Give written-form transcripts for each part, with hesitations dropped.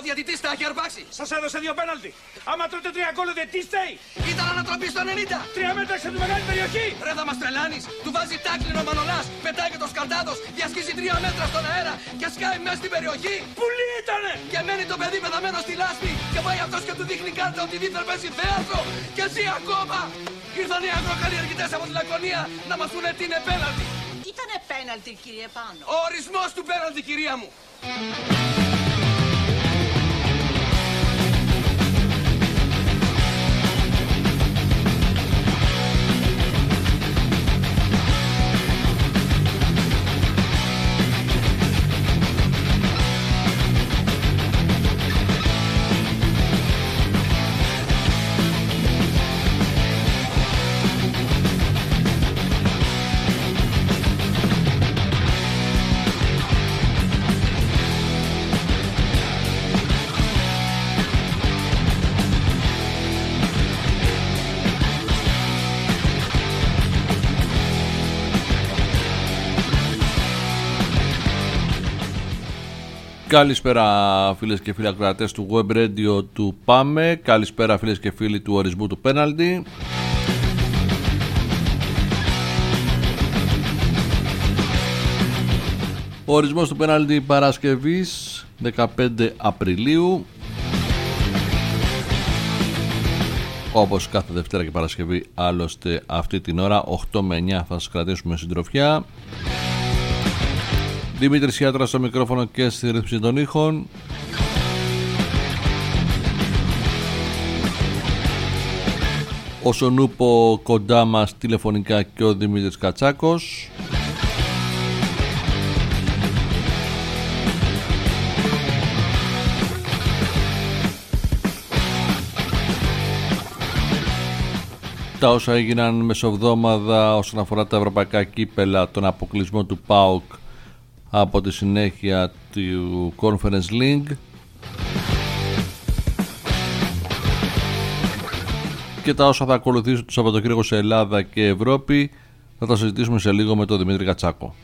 διαιτητής τα έχει αρπάξει. Σας έδωσε 2 πέναλτι. Άμα τρώτε 3 γκολ, τι στέει. Ήταν ανατροπή στο 90. 3 μέτρα έξω από τη μεγάλη περιοχή. Ρε θα μας τρελάνεις. Του βάζει τάκλινο ο Μανολάς. Πετάει και το σκαρτάδος. Διασχίζει 3 μέτρα στον αέρα και σκάει μέσα στην περιοχή. Πουλί ήτανε. Και μένει το παιδί πεθαμένο στη λάσπη. Και πάει αυτός και του δείχνει κάρτα ότι δίθεν παίζει θέατρο. Και ζει ακόμα. Ήρθαν οι αγροκαλλιεργητές από τη Λακωνία να μας πούνε τι είναι πέναλτι. Ήτανε πέναλτι, κύριε Πάνο. Ο ορισμός του πέναλτι, κυρία μου. Καλησπέρα φίλες και φίλοι ακροατές του Web Radio του Πάμε. Καλησπέρα φίλες και φίλοι του ορισμού του πέναλτι. Ο ορισμός του πέναλτι Παρασκευής 15 Απριλίου. Όπως κάθε Δευτέρα και Παρασκευή, άλλωστε αυτή την ώρα 8 με 9 θα σας κρατήσουμε συντροφιά. Δημήτρης Ιάτρας στο μικρόφωνο και στη ρύθμιση των ήχων. Ο Σονούπο κοντά μας τηλεφωνικά και ο Δημήτρης Κατσάκος. Τα όσα έγιναν μεσοβδόμαδα όσον αφορά τα ευρωπαϊκά κύπελα, τον αποκλεισμό του ΠΑΟΚ από τη συνέχεια του Conference League και τα όσα θα ακολουθήσουν το Σαββατοκύριακο σε Ελλάδα και Ευρώπη θα τα συζητήσουμε σε λίγο με τον Δημήτρη Κατσάκο.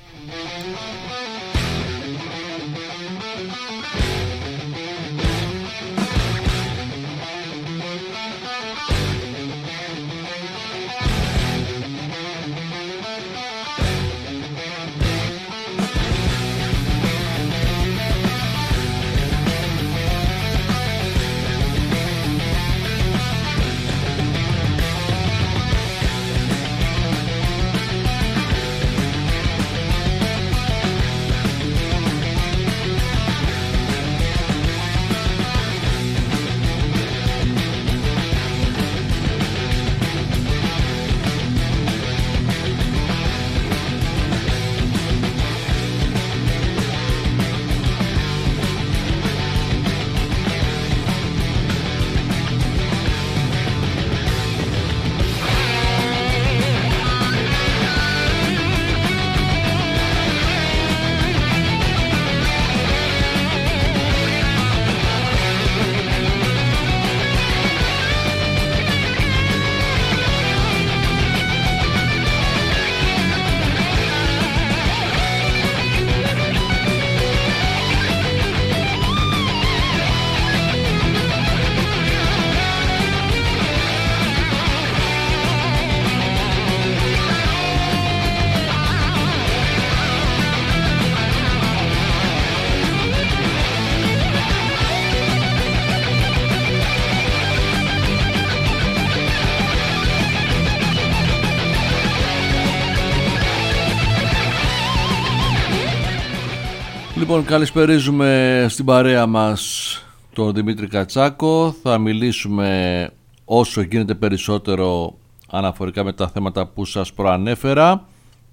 Λοιπόν, καλησπερίζουμε στην παρέα μας τον Δημήτρη Κατσάκο. Θα μιλήσουμε όσο γίνεται περισσότερο αναφορικά με τα θέματα που σας προανέφερα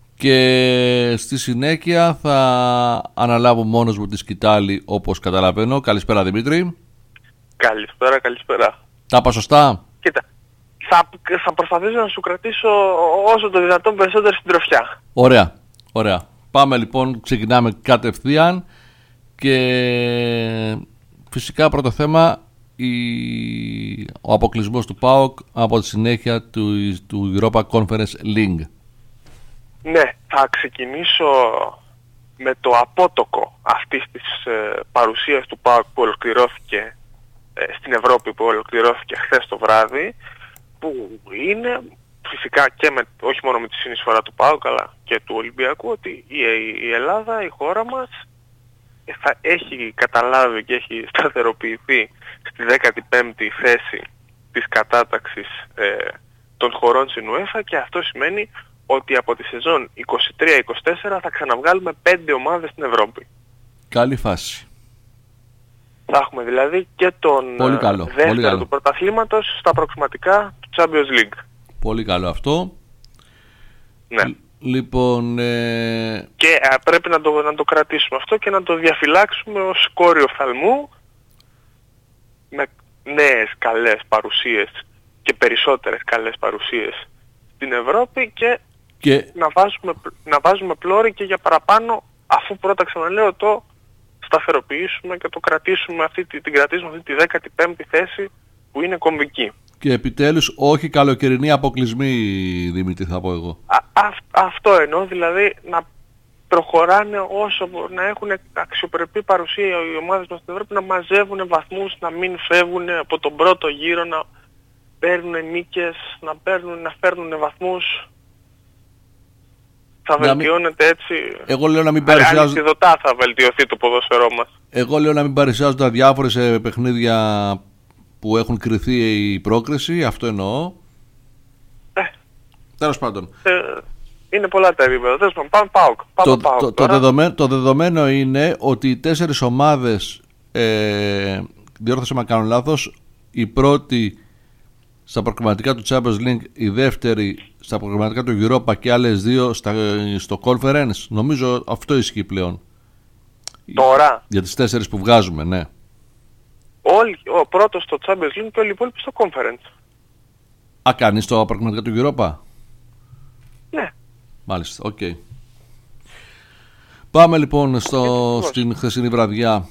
και στη συνέχεια θα αναλάβω μόνος μου τη σκητάλη όπως καταλαβαίνω. Καλησπέρα Δημήτρη. Καλησπέρα. Τα είπα σωστά? Κοίτα, θα προσπαθήσω να σου κρατήσω όσο το δυνατόν περισσότερη συντροφιά. Ωραία. Πάμε λοιπόν, ξεκινάμε κατευθείαν και φυσικά πρώτο θέμα ο αποκλεισμός του ΠΑΟΚ από τη συνέχεια του Europa Conference League. Ναι, θα ξεκινήσω με το απότοκο αυτής της παρουσίας του ΠΑΟΚ που ολοκληρώθηκε στην Ευρώπη, που ολοκληρώθηκε χθες το βράδυ, που είναι φυσικά και όχι μόνο με τη συνεισφορά του ΠΑΟΚ αλλά και του Ολυμπιακού, ότι η Ελλάδα, η χώρα μας, θα έχει καταλάβει και έχει σταθεροποιηθεί στη 15η θέση της κατάταξης των χωρών στην UEFA, και αυτό σημαίνει ότι από τη σεζόν 23-24 θα ξαναβγάλουμε 5 ομάδες στην Ευρώπη. Καλή φάση. Θα έχουμε δηλαδή και τον δεύτερο του πρωταθλήματος στα προξηματικά του Champions League. Πολύ καλό αυτό. Ναι. Λοιπόν, και πρέπει να το κρατήσουμε αυτό και να το διαφυλάξουμε ως κόριο φθαλμού, με νέες καλές παρουσίες και περισσότερες καλές παρουσίες στην Ευρώπη, και να βάζουμε πλώρη και για παραπάνω, αφού πρώτα ξαναλέω το σταθεροποιήσουμε και το κρατήσουμε την κρατήσουμε αυτή τη 15η θέση που είναι κομβική. Και επιτέλους όχι καλοκαιρινή αποκλεισμή, Δημήτρη, θα πω εγώ. Αυτό εννοώ, δηλαδή να προχωράνε να έχουν αξιοπρεπή παρουσία οι ομάδες μας στην Ευρώπη, να μαζεύουν βαθμούς, να μην φεύγουν από τον πρώτο γύρο, να παίρνουν νίκες, να φέρνουν βαθμούς. Θα βελτιώνεται έτσι. Εγώ λέω να μην ανισιδωτά θα βελτιωθεί το ποδόσφαιρό μας. Εγώ λέω να μην παρουσιάζονται διάφορες παιχνίδια που έχουν κριθεί η πρόκριση, αυτό εννοώ. Τέλος πάντων. Είναι πολλά τα επίπεδα. Τέλος πάντων, πάμε ΠΑΟΚ. Το δεδομένο είναι ότι οι 4 ομάδες, διόρθωσε με αν κάνω λάθος, η πρώτη στα προκριματικά του Champions League, η δεύτερη στα προκριματικά του Europa και άλλες 2 στο Conference. Νομίζω αυτό ισχύει πλέον. Τώρα. Για τις 4 που βγάζουμε, ναι. Ο πρώτος στο Champions League και όλοι οι υπόλοιποι στο Conference. Κάνει στο προκριματικά του Europa. Ναι. Μάλιστα, οκ. Πάμε λοιπόν στην χθεσινή βραδιά.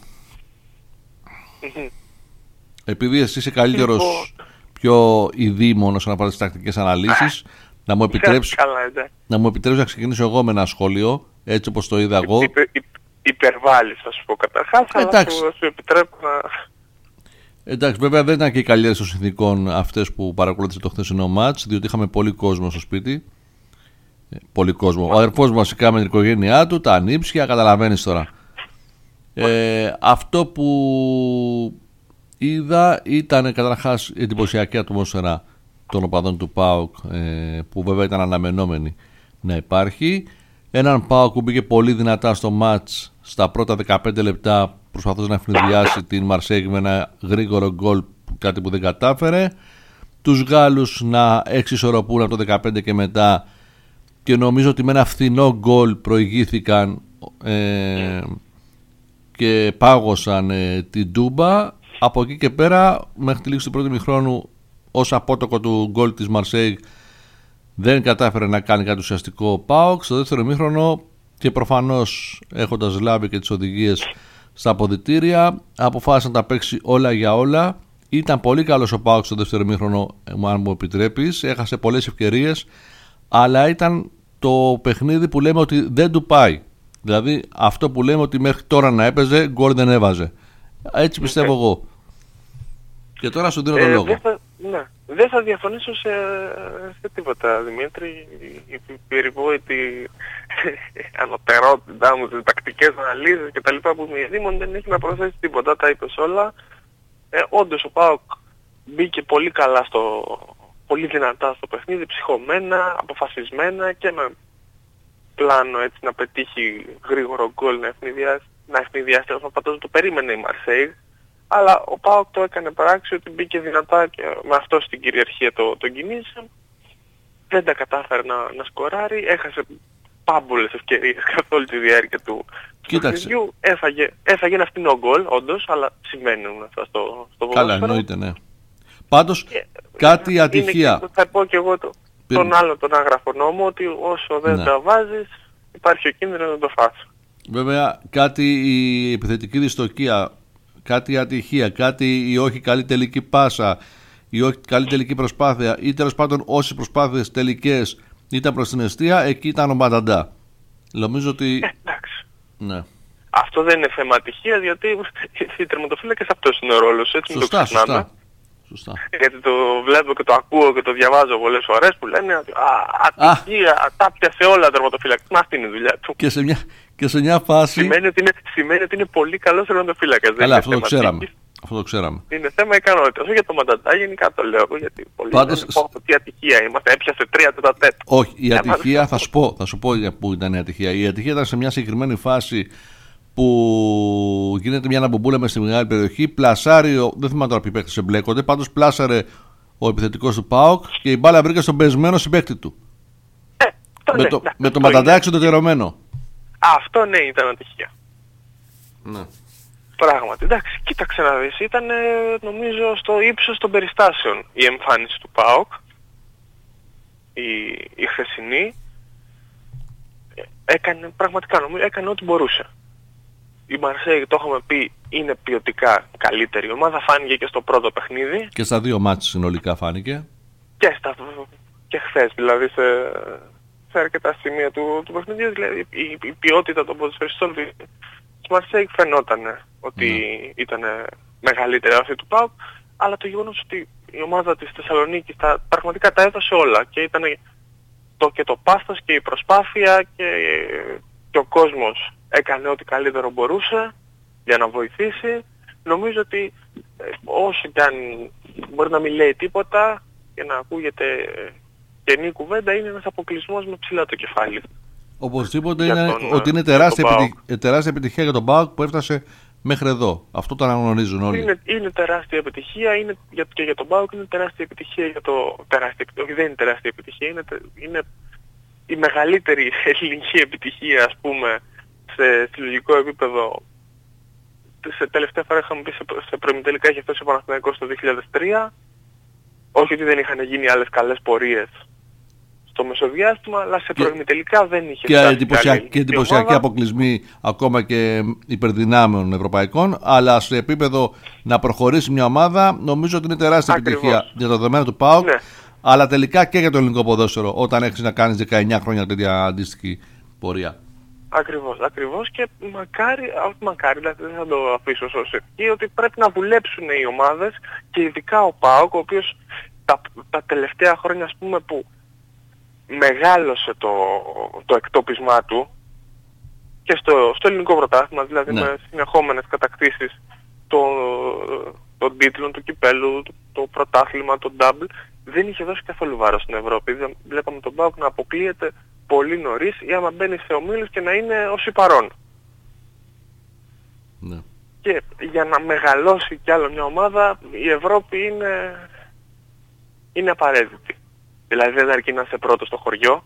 Επειδή εσύ είσαι καλύτερος, πιο ειδήμονος να πάρεις τις τακτικές αναλύσεις, να μου επιτρέψεις να ξεκινήσω εγώ με ένα σχόλιο, έτσι όπως το είδα εγώ. Υπερβάλλεις, θα σου πω καταρχάς, αλλά σου επιτρέπω να... Εντάξει, βέβαια δεν ήταν και οι καλύτερες των συνθήκων αυτές που παρακολούθησε το χθεσινό μάτς, διότι είχαμε πολύ κόσμο στο σπίτι. Πολύ κόσμο. Ο αδερφός μου βασικά με την οικογένειά του, τα ανήψια, καταλαβαίνεις τώρα. Αυτό που είδα ήταν καταρχάς η εντυπωσιακή ατμόσφαιρα των οπαδών του ΠΑΟΚ, που βέβαια ήταν αναμενόμενη να υπάρχει. Έναν ΠΑΟΚ που μπήκε πολύ δυνατά στο μάτς στα πρώτα 15 λεπτά, προσπαθούσε να ευνηδιάσει την Μαρσέγ με ένα γρήγορο γκολ, κάτι που δεν κατάφερε. Τους Γάλλους να εξισορροπούν από το 15 και μετά, και νομίζω ότι με ένα φθηνό γκολ προηγήθηκαν και πάγωσαν την Τούμπα. Από εκεί και πέρα, μέχρι τη λήξη του πρώτου ημιχρόνου, ως απότοκο του γκολ της Μαρσέιγ, δεν κατάφερε να κάνει κάτι ουσιαστικό ΠΑΟΚ. Στο δεύτερο ημίχρονο, και προφανώς έχοντας λάβει και τις οδηγίες στα αποδυτήρια, αποφάσισε να τα παίξει όλα για όλα. Ήταν πολύ καλός ο ΠΑΟΚ στο δεύτερο ημίχρονο, αν μου επιτρέπεις. Έχασε πολλές ευκαιρίες, αλλά ήταν το παιχνίδι που λέμε ότι δεν του πάει. Δηλαδή αυτό που λέμε ότι μέχρι τώρα να έπαιζε, γκολ δεν έβαζε. Έτσι πιστεύω εγώ. Και τώρα σου δίνω τον λόγο. Δεν θα διαφωνήσω σε τίποτα, Δημήτρη. Η περιβόητη ανωτερότητά μου, τις τακτικές αναλύσεις και τα λοιπά που μου ειδήμων, δεν έχει να προσθέσει τίποτα, τα είπες όλα. Όντως ο ΠΑΟΚ μπήκε πολύ καλά πολύ δυνατά στο παιχνίδι, ψυχωμένα, αποφασισμένα και με πλάνο έτσι να πετύχει γρήγορο γκολ, να ευνηδιάσει, φαντάζομαι το περίμενε η Μαρσέιγ. Αλλά ο ΠΑΟΚ το έκανε πράξη, ότι μπήκε δυνατά και με αυτό στην κυριαρχία τον κινήσε. Δεν τα κατάφερε να σκοράρει, έχασε πάμπολες ευκαιρίες καθ' όλη τη διάρκεια του παιχνιδιού. Έφαγε ένα φθηνό γκολ, όντως, αλλά συμβαίνουν αυτά στο ποδόσφαιρο. Καλά, εννοείται, ναι. Πάντως, κάτι ατυχία. Θα πω και εγώ τον άλλο τον αγραφονόμο, ότι όσο δεν τα βάζεις, υπάρχει ο κίνδυνος να το φας. Βέβαια, κάτι η επιθετική δυστοκία, κάτι ατυχία, κάτι η όχι καλή τελική πάσα, η όχι καλή τελική προσπάθεια, ή τέλος πάντων όσες προσπάθειες τελικές ήταν προς την αιστεία, εκεί ήταν ο Μπανταντά. Νομίζω ότι Ναι. Αυτό δεν είναι θέμα ατυχίας, γιατί οι τερματοφύλακες αυτός είναι ο ρόλος, έτσι μην το ξεχνάμε. Σωστά. Γιατί το βλέπω και το ακούω και το διαβάζω πολλές φορές που λένε ότι ατυχία, τα πιασε όλα τερματοφύλακες. Μα αυτή είναι η δουλειά του. Και σε μια φάση... Σημαίνει ότι είναι πολύ καλός τερματοφύλακας. Καλά, αυτό το ξέραμε. Είναι θέμα ικανότητας. Όχι για το Μανταντά, γενικά το λέω. Γιατί πολλοί πάντως... λένε τι ατυχία είμαστε, έπιασε 3 τέτα. Όχι, η ατυχία θα σου πω που ήταν η ατυχία. Η ατυχία ήταν σε μια συγκεκριμένη φάση που γίνεται μια αναμπομπούλα μες στη μεγάλη περιοχή, πλασάρει, δεν θυμάμαι τώρα ποιοι παίκτες εμπλέκονται, πάντως πλάσαρε ο επιθετικός του ΠΑΟΚ και η μπάλα βρήκε στον πεσμένο συμπαίκτη του. Με το Μανταντά εξωτερωμένο. Αυτό ναι, ήταν ατυχία. Ναι. Πράγματι, εντάξει, κοίταξε να δεις, ήταν νομίζω στο ύψος των περιστάσεων η εμφάνιση του ΠΑΟΚ, η χθεσινή, πραγματικά νομίζω, έκανε ό,τι μπορούσε. Η Μαρσέη, το έχουμε πει, είναι ποιοτικά καλύτερη ομάδα, φάνηκε και στο πρώτο παιχνίδι. Και στα 2 μάτς συνολικά φάνηκε. Και χθες, δηλαδή σε αρκετά σημεία του παιχνιδιού, δηλαδή η ποιότητα των ποδοσφαιριστών της Μαρσέη φαινόταν ότι ήταν μεγαλύτερη αυτή του ΠΑΟΚ, αλλά το γεγονός ότι η ομάδα της Θεσσαλονίκης πραγματικά τα έδωσε όλα και ήταν και το πάθος και η προσπάθεια και ο κόσμος έκανε ό,τι καλύτερο μπορούσε για να βοηθήσει. Νομίζω ότι όσο κι αν μπορεί να μην λέει τίποτα και να ακούγεται καινή κουβέντα, είναι ένας αποκλεισμός με ψηλά το κεφάλι. Οπωσδήποτε είναι ότι είναι τεράστια επιτυχία για τον ΠΑΟΚ που έφτασε μέχρι εδώ. Αυτό το αναγνωρίζουν όλοι. Είναι τεράστια επιτυχία, και για τον ΠΑΟΚ είναι τεράστια επιτυχία για το... όχι, δεν είναι τεράστια επιτυχία, είναι η μεγαλύτερη ελληνική επιτυχία, ας πούμε, σε συλλογικό επίπεδο. Σε τελευταία φορά είχαμε πει σε προημιτελικά είχε φτάσει ο Παναθηναϊκός το 2003. Όχι ότι δεν είχαν γίνει άλλες καλές πορείες στο μεσοδιάστημα, αλλά σε προημιτελικά δεν είχε φτάσει. Και εντυπωσιακοί αποκλεισμοί ακόμα και υπερδυνάμεων ευρωπαϊκών, αλλά σε επίπεδο να προχωρήσει μια ομάδα, νομίζω ότι είναι τεράστια επιτυχία για το δεδομένο του ΠΑΟΚ, ναι. Αλλά τελικά και για το ελληνικό ποδόσφαιρο, όταν έχεις να κάνεις 19 χρόνια τέτοια αντίστοιχη πορεία. Ακριβώς και μακάρι, δηλαδή δεν θα το αφήσω ως ευχή, ότι πρέπει να δουλέψουν οι ομάδες και ειδικά ο ΠΑΟΚ, ο οποίος τα τελευταία χρόνια, ας πούμε, που μεγάλωσε το εκτόπισμά του και στο ελληνικό πρωτάθλημα, δηλαδή με συνεχόμενες κατακτήσεις των τίτλων, του κυπέλου, το πρωτάθλημα, το double, δεν είχε δώσει καθόλου βάρος στην Ευρώπη. Βλέπαμε τον ΠΑΟΚ να αποκλείεται πολύ νωρίς ή άμα μπαίνει σε ομίλους και να είναι ως υπαρών. Ναι. Και για να μεγαλώσει κι άλλο μια ομάδα, η Ευρώπη είναι απαραίτητη. Δηλαδή δεν αρκεί να είσαι πρώτος στο χωριό.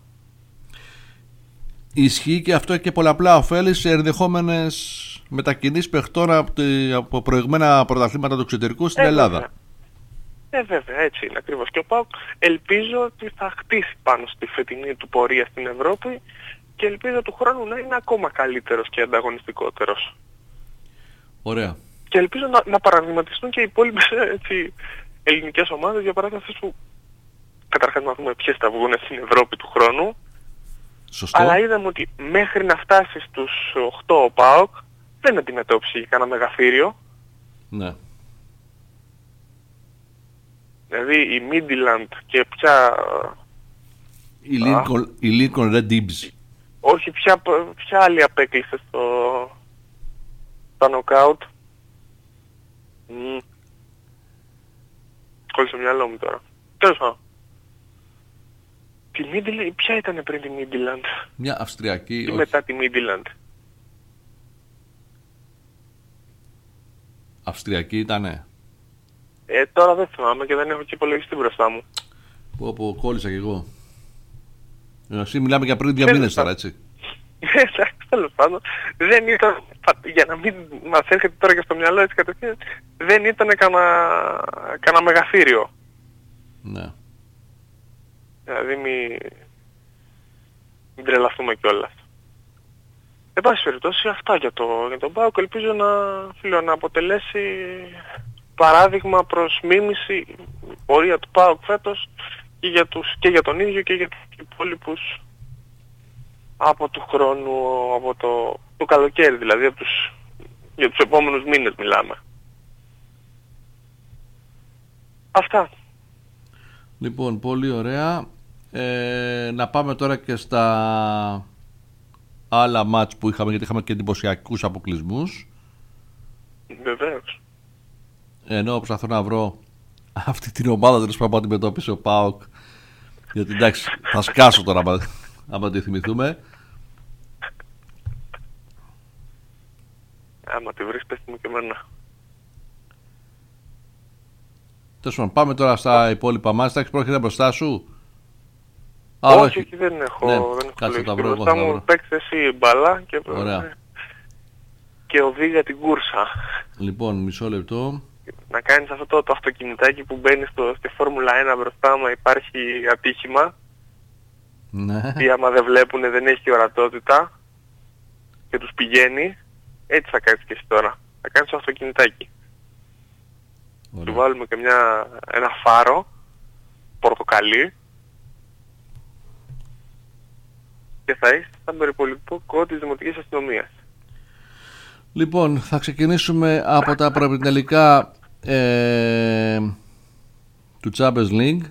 Ισχύει και αυτό και πολλαπλά ωφέλη σε ενδεχόμενες μετακινήσεις παιχτών από προηγμένα πρωταθλήματα του εξωτερικού στην Ελλάδα. Βέβαια, έτσι είναι ακριβώς. Και ο ΠΑΟΚ ελπίζω ότι θα χτίσει πάνω στη φετινή του πορεία στην Ευρώπη και ελπίζω του χρόνου να είναι ακόμα καλύτερος και ανταγωνιστικότερος. Ωραία. Και ελπίζω να παραδειγματιστούν και οι υπόλοιπες ελληνικές ομάδες, για παράδειγμα αυτές που καταρχάς να δούμε ποιες θα βγουν στην Ευρώπη του χρόνου. Σωστό. Αλλά είδαμε ότι μέχρι να φτάσει στους 8 ο ΠΑΟΚ δεν αντιμετώπισε για κανένα μεγαθύριο. Ναι. Δηλαδή η Midland και πια... Η Lincoln Red Dibs. Όχι, ποια άλλη απέκλεισε στα νοκάουτ. Κόλλησε το μυαλό μου τώρα. Τέλος πάντων. Ποια ήταν πριν τη Midland? Μια Αυστριακή. Ή μετά τη Midland? Αυστριακή ήτανε. Τώρα δεν θυμάμαι και δεν έχω και υπολογιστή μπροστά μου. Που κόλλησα κι εγώ. Εσύ μιλάμε για πριν 2 μήνες τώρα, έτσι. Εντάξει, τέλος πάντων. Δεν ήταν, για να μην μας έρχεται τώρα και στο μυαλό έτσι κατευθείαν, δεν ήταν κανένα μεγαθύριο. Ναι. Δηλαδή μην τρελαθούμε κιόλας. Εν πάση περιπτώσει αυτά για τον ΠΑΟΚ. Ελπίζω να αποτελέσει παράδειγμα προς μίμηση η πορεία του ΠΑΟΚ φέτος και για τον ίδιο και για τους υπόλοιπους από του χρόνου, από το το καλοκαίρι, δηλαδή για τους επόμενους μήνες μιλάμε. Αυτά. Λοιπόν, πολύ ωραία. Να πάμε τώρα και στα άλλα μάτς που είχαμε, γιατί είχαμε και εντυπωσιακούς αποκλεισμούς. Βεβαίως. Ενώ προσπαθώ να βρω αυτή την ομάδα που αντιμετώπισε ο ΠΑΟΚ, γιατί εντάξει, θα σκάσω τώρα άμα τη θυμηθούμε. Άμα τη βρεις, πες μου και εμένα. Τέλος πάντων, πάμε τώρα στα υπόλοιπα μάτς. Θα έχεις πρόχειρα μπροστά σου? Όχι, δεν έχω. Ναι, δεν έχω κάτσε τα βρω. Μπροστά μου παίξεις εσύ μπαλά και οδήγα την κούρσα. Λοιπόν, μισό λεπτό. Να κάνεις αυτό το αυτοκινητάκι που μπαίνει στη Φόρμουλα 1 μπροστά, άμα υπάρχει ατύχημα. Ναι. Ή άμα δεν βλέπουνε, δεν έχει ορατότητα και τους πηγαίνει. Έτσι θα κάνεις και εσύ τώρα. Θα κάνεις το αυτοκινητάκι. Του βάλουμε και ένα φάρο πορτοκαλί και θα είσαι σαν περιπολικό της Δημοτικής Αστυνομίας. Λοιπόν, θα ξεκινήσουμε από τα προεπιτελικά του Champions League,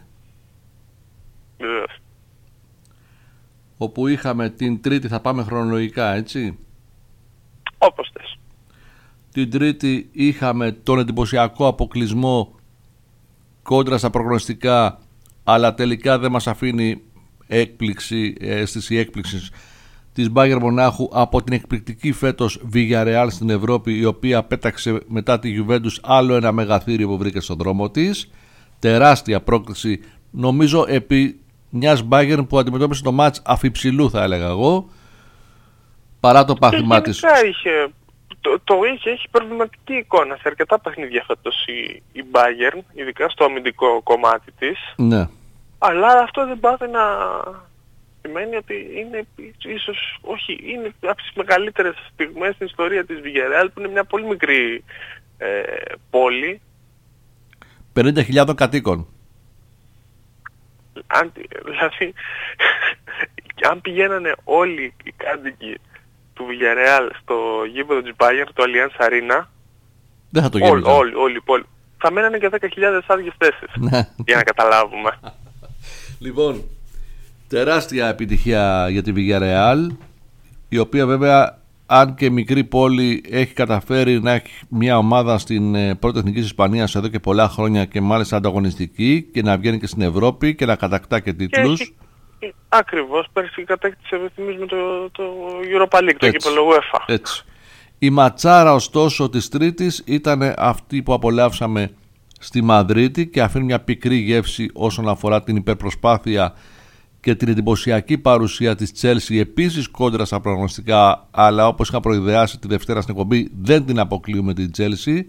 όπου είχαμε την Τρίτη, θα πάμε χρονολογικά, έτσι. Όπως θες. Την Τρίτη είχαμε τον εντυπωσιακό αποκλεισμό κόντρα στα προγνωστικά, αλλά τελικά δεν μας αφήνει αίσθηση έκπληξης της Bayern Μονάχου από την εκπληκτική φέτος Villarreal στην Ευρώπη, η οποία πέταξε μετά τη Juventus άλλο ένα μεγαθύριο που βρήκε στον δρόμο της. Τεράστια πρόκληση, νομίζω, επί μιας Bayern που αντιμετώπισε το μάτς αφιψηλού, θα έλεγα εγώ, παρά το πάθημά της. Έχει προβληματική εικόνα σε αρκετά παιχνίδια φέτος η Bayern, ειδικά στο αμυντικό κομμάτι της. Ναι. Αλλά αυτό δεν πάει να σημαίνει ότι είναι ίσως, όχι, είναι από τις μεγαλύτερες στιγμές στην ιστορία της Villarreal, που είναι μια πολύ μικρή πόλη. 50.000 κατοίκων. Δηλαδή, αν πηγαίνανε όλοι οι κάτοικοι του Villarreal στο γήπεδο της Bayern, το Allianz Arena, δεν θα το γέμιζαν. Όλοι οι πόλοι. Θα μένανε και 10.000 άδειες θέσεις. Για να καταλάβουμε. Λοιπόν, τεράστια επιτυχία για τη Villarreal, η οποία βέβαια, αν και μικρή πόλη, έχει καταφέρει να έχει μια ομάδα στην πρώτη εθνική της Ισπανίας εδώ και πολλά χρόνια, και μάλιστα ανταγωνιστική, και να βγαίνει και στην Ευρώπη και να κατακτά και τίτλους. Ακριβώς, πέρσι κατέκτησε, θυμίζουμε, το Europa League, το κύπελλο UEFA. Έτσι. Η ματσάρα ωστόσο της Τρίτης ήταν αυτή που απολαύσαμε στη Μαδρίτη και αφήνει μια πικρή γεύση όσον αφορά την υπερπροσπάθεια και την εντυπωσιακή παρουσία της Chelsea, επίσης κόντρα στα προγνωστικά, αλλά όπως είχα προειδεάσει τη Δευτέρα στην εκπομπή, δεν την αποκλείουμε την Chelsea.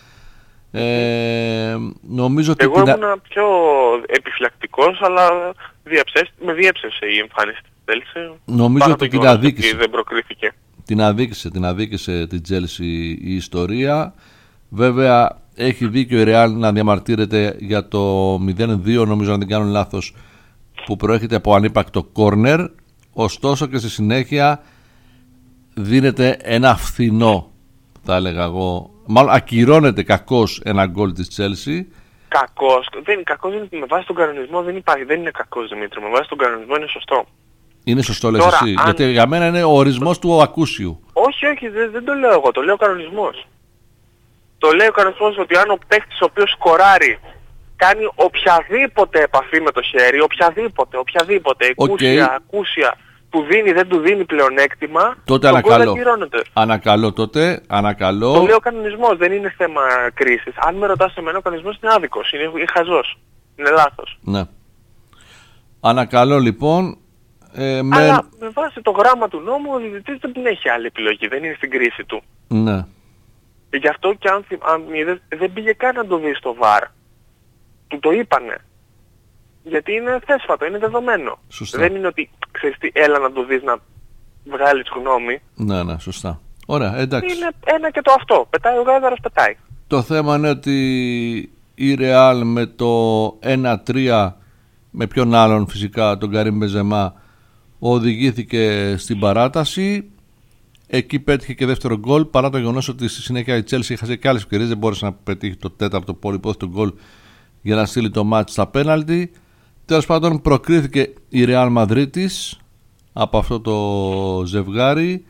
Νομίζω ότι εγώ ήμουν πιο επιφυλακτικός, αλλά με διέψευσε η εμφάνιση της Chelsea. Νομίζω ότι την αδίκησε. Δεν προκρίθηκε. Την αδίκησε την Chelsea η ιστορία. Βέβαια έχει δίκιο η Real να διαμαρτύρεται για το 0-2, νομίζω, να δεν κάνω λάθος, που προέρχεται από ανύπακτο κόρνερ. Ωστόσο και στη συνέχεια δίνεται ένα φθηνό, θα έλεγα εγώ, μάλλον ακυρώνεται κακώς ένα γκολ της Chelsea. Κακώς, με βάση τον κανονισμό δεν υπάρχει, δεν είναι κακός, Δημήτρη, με βάση τον κανονισμό είναι σωστό. Είναι σωστό, λες εσύ, γιατί για μένα είναι ο ορισμός του ακούσιου. Όχι, δεν το λέω εγώ, το λέει ο κανονισμός. Το λέει ο κανονισμός ότι αν ο παίκτης ο οποίος σκοράρει κάνει οποιαδήποτε επαφή με το χέρι, οποιαδήποτε, ακούσια, του δίνει, δεν του δίνει πλεονέκτημα, τότε ανακαλώ. Το λέει ο κανονισμός, δεν είναι θέμα κρίσης. Αν με ρωτάς εμένα, ο κανονισμός είναι άδικος, είναι χαζός, είναι λάθος. Ναι. Ανακαλώ λοιπόν. Αλλά με βάση το γράμμα του νόμου, ο διαιτητής δεν έχει άλλη επιλογή, δεν είναι στην κρίση του. Ναι. Γι' αυτό και αν δεν πήγε καν να το δει στο VAR. Του το είπανε. Γιατί είναι θέσφατο, είναι δεδομένο. Σωστά. Δεν είναι ότι, ξέρεις τι, έλα να το δεις να βγάλεις γνώμη. Ναι, σωστά. Ωραία, εντάξει. Είναι ένα και το αυτό. Πετάει ο γάιδαρος, πετάει. Το θέμα είναι ότι η Real με το 1-3, με ποιον άλλον φυσικά, τον Καρίμ Μπεζεμά, οδηγήθηκε στην παράταση. εκεί πέτυχε και δεύτερο γκολ, παρά το γεγονός ότι στη συνέχεια η Chelsea είχασε και άλλες ευκαιρίες, δεν μπόρεσε να πετύχει το τέταρτο πολυπόθητο γκολ για να στείλει το μάτς στα πέναλτι. Τέλος πάντων, προκρίθηκε η Real Madrid από αυτό το ζευγάρι.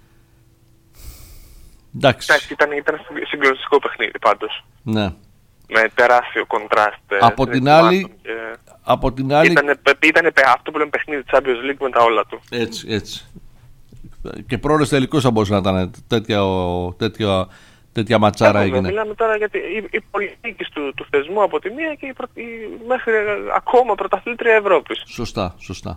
Εντάξει, ήταν συγκλονιστικό παιχνίδι πάντως. Ναι. Με τεράστιο κοντράστ. Από την άλλη, ήταν αυτό που λέμε παιχνίδι Champions League με τα όλα του. Έτσι. Και πρόορες τελικώς θα μπορούσε να ήταν τέτοια ματσάρα έγινε. Μιλάμε τώρα για η πολιτική του θεσμού από τη μία και μέχρι ακόμα πρωταθλήτρια Ευρώπης. Σωστά.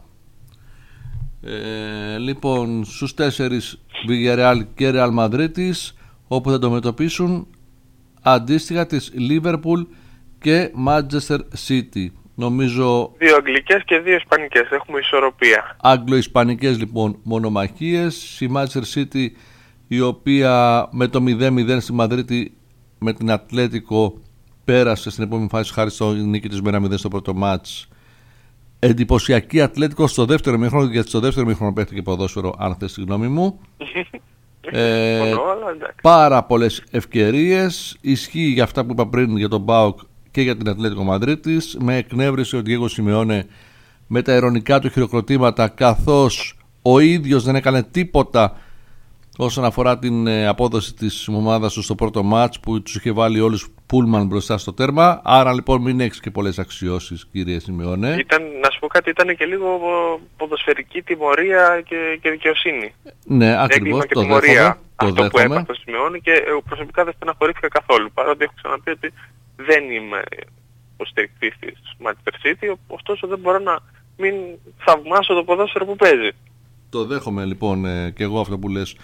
Λοιπόν, στους 4 Villarreal και Real Madrid, όπου θα το μετωπίσουν αντίστοιχα της Liverpool και Manchester City. Νομίζω 2 αγγλικές και 2 ισπανικές. Έχουμε ισορροπία. Άγγλο-ισπανικές λοιπόν μονομαχίες. Η Manchester City, η οποία με το 0-0 στη Μαδρίτη με την Ατλέτικο πέρασε στην επόμενη φάση χάρη στο νίκη της με 1-0 στο πρώτο μάτς. Εντυπωσιακή Ατλέτικο στο δεύτερο μήχρονο, γιατί στο δεύτερο μήχρονο παίχτηκε ποδόσφαιρο, αν θες τη γνώμη μου. Πάρα πολλές ευκαιρίες. Ισχύει για αυτά που είπα πριν για τον ΠΑΟΚ και για την Ατλέτικο Μαδρίτης. Με εκνεύρισε ο Διέγκο Σιμεώνε με τα ειρωνικά του χειροκροτήματα, καθώς ο ίδιος δεν έκανε τίποτα όσον αφορά την απόδοση της ομάδας του στο πρώτο μάτς, που τους είχε βάλει όλους πούλμαν μπροστά στο τέρμα. Άρα λοιπόν μην έχεις και πολλές αξιώσεις, κύριε Σιμεώνε. Να σου πω κάτι, ήταν και λίγο ποδοσφαιρική τιμωρία και δικαιοσύνη. Ναι, ακριβώς, το δέχομαι. Αυτό που έπαθε το Σιμεώνε, και προσωπικά δεν στεναχωρήθηκα καθόλου, παρότι έχω ξαναπεί ότι δεν είμαι υποστηρικτής της Manchester City, ωστόσο δεν μπορώ να μην θαυμάσω το ποδόσφαιρο που παίζει. Το δέχομαι λοιπόν και εγώ αυτό που λες,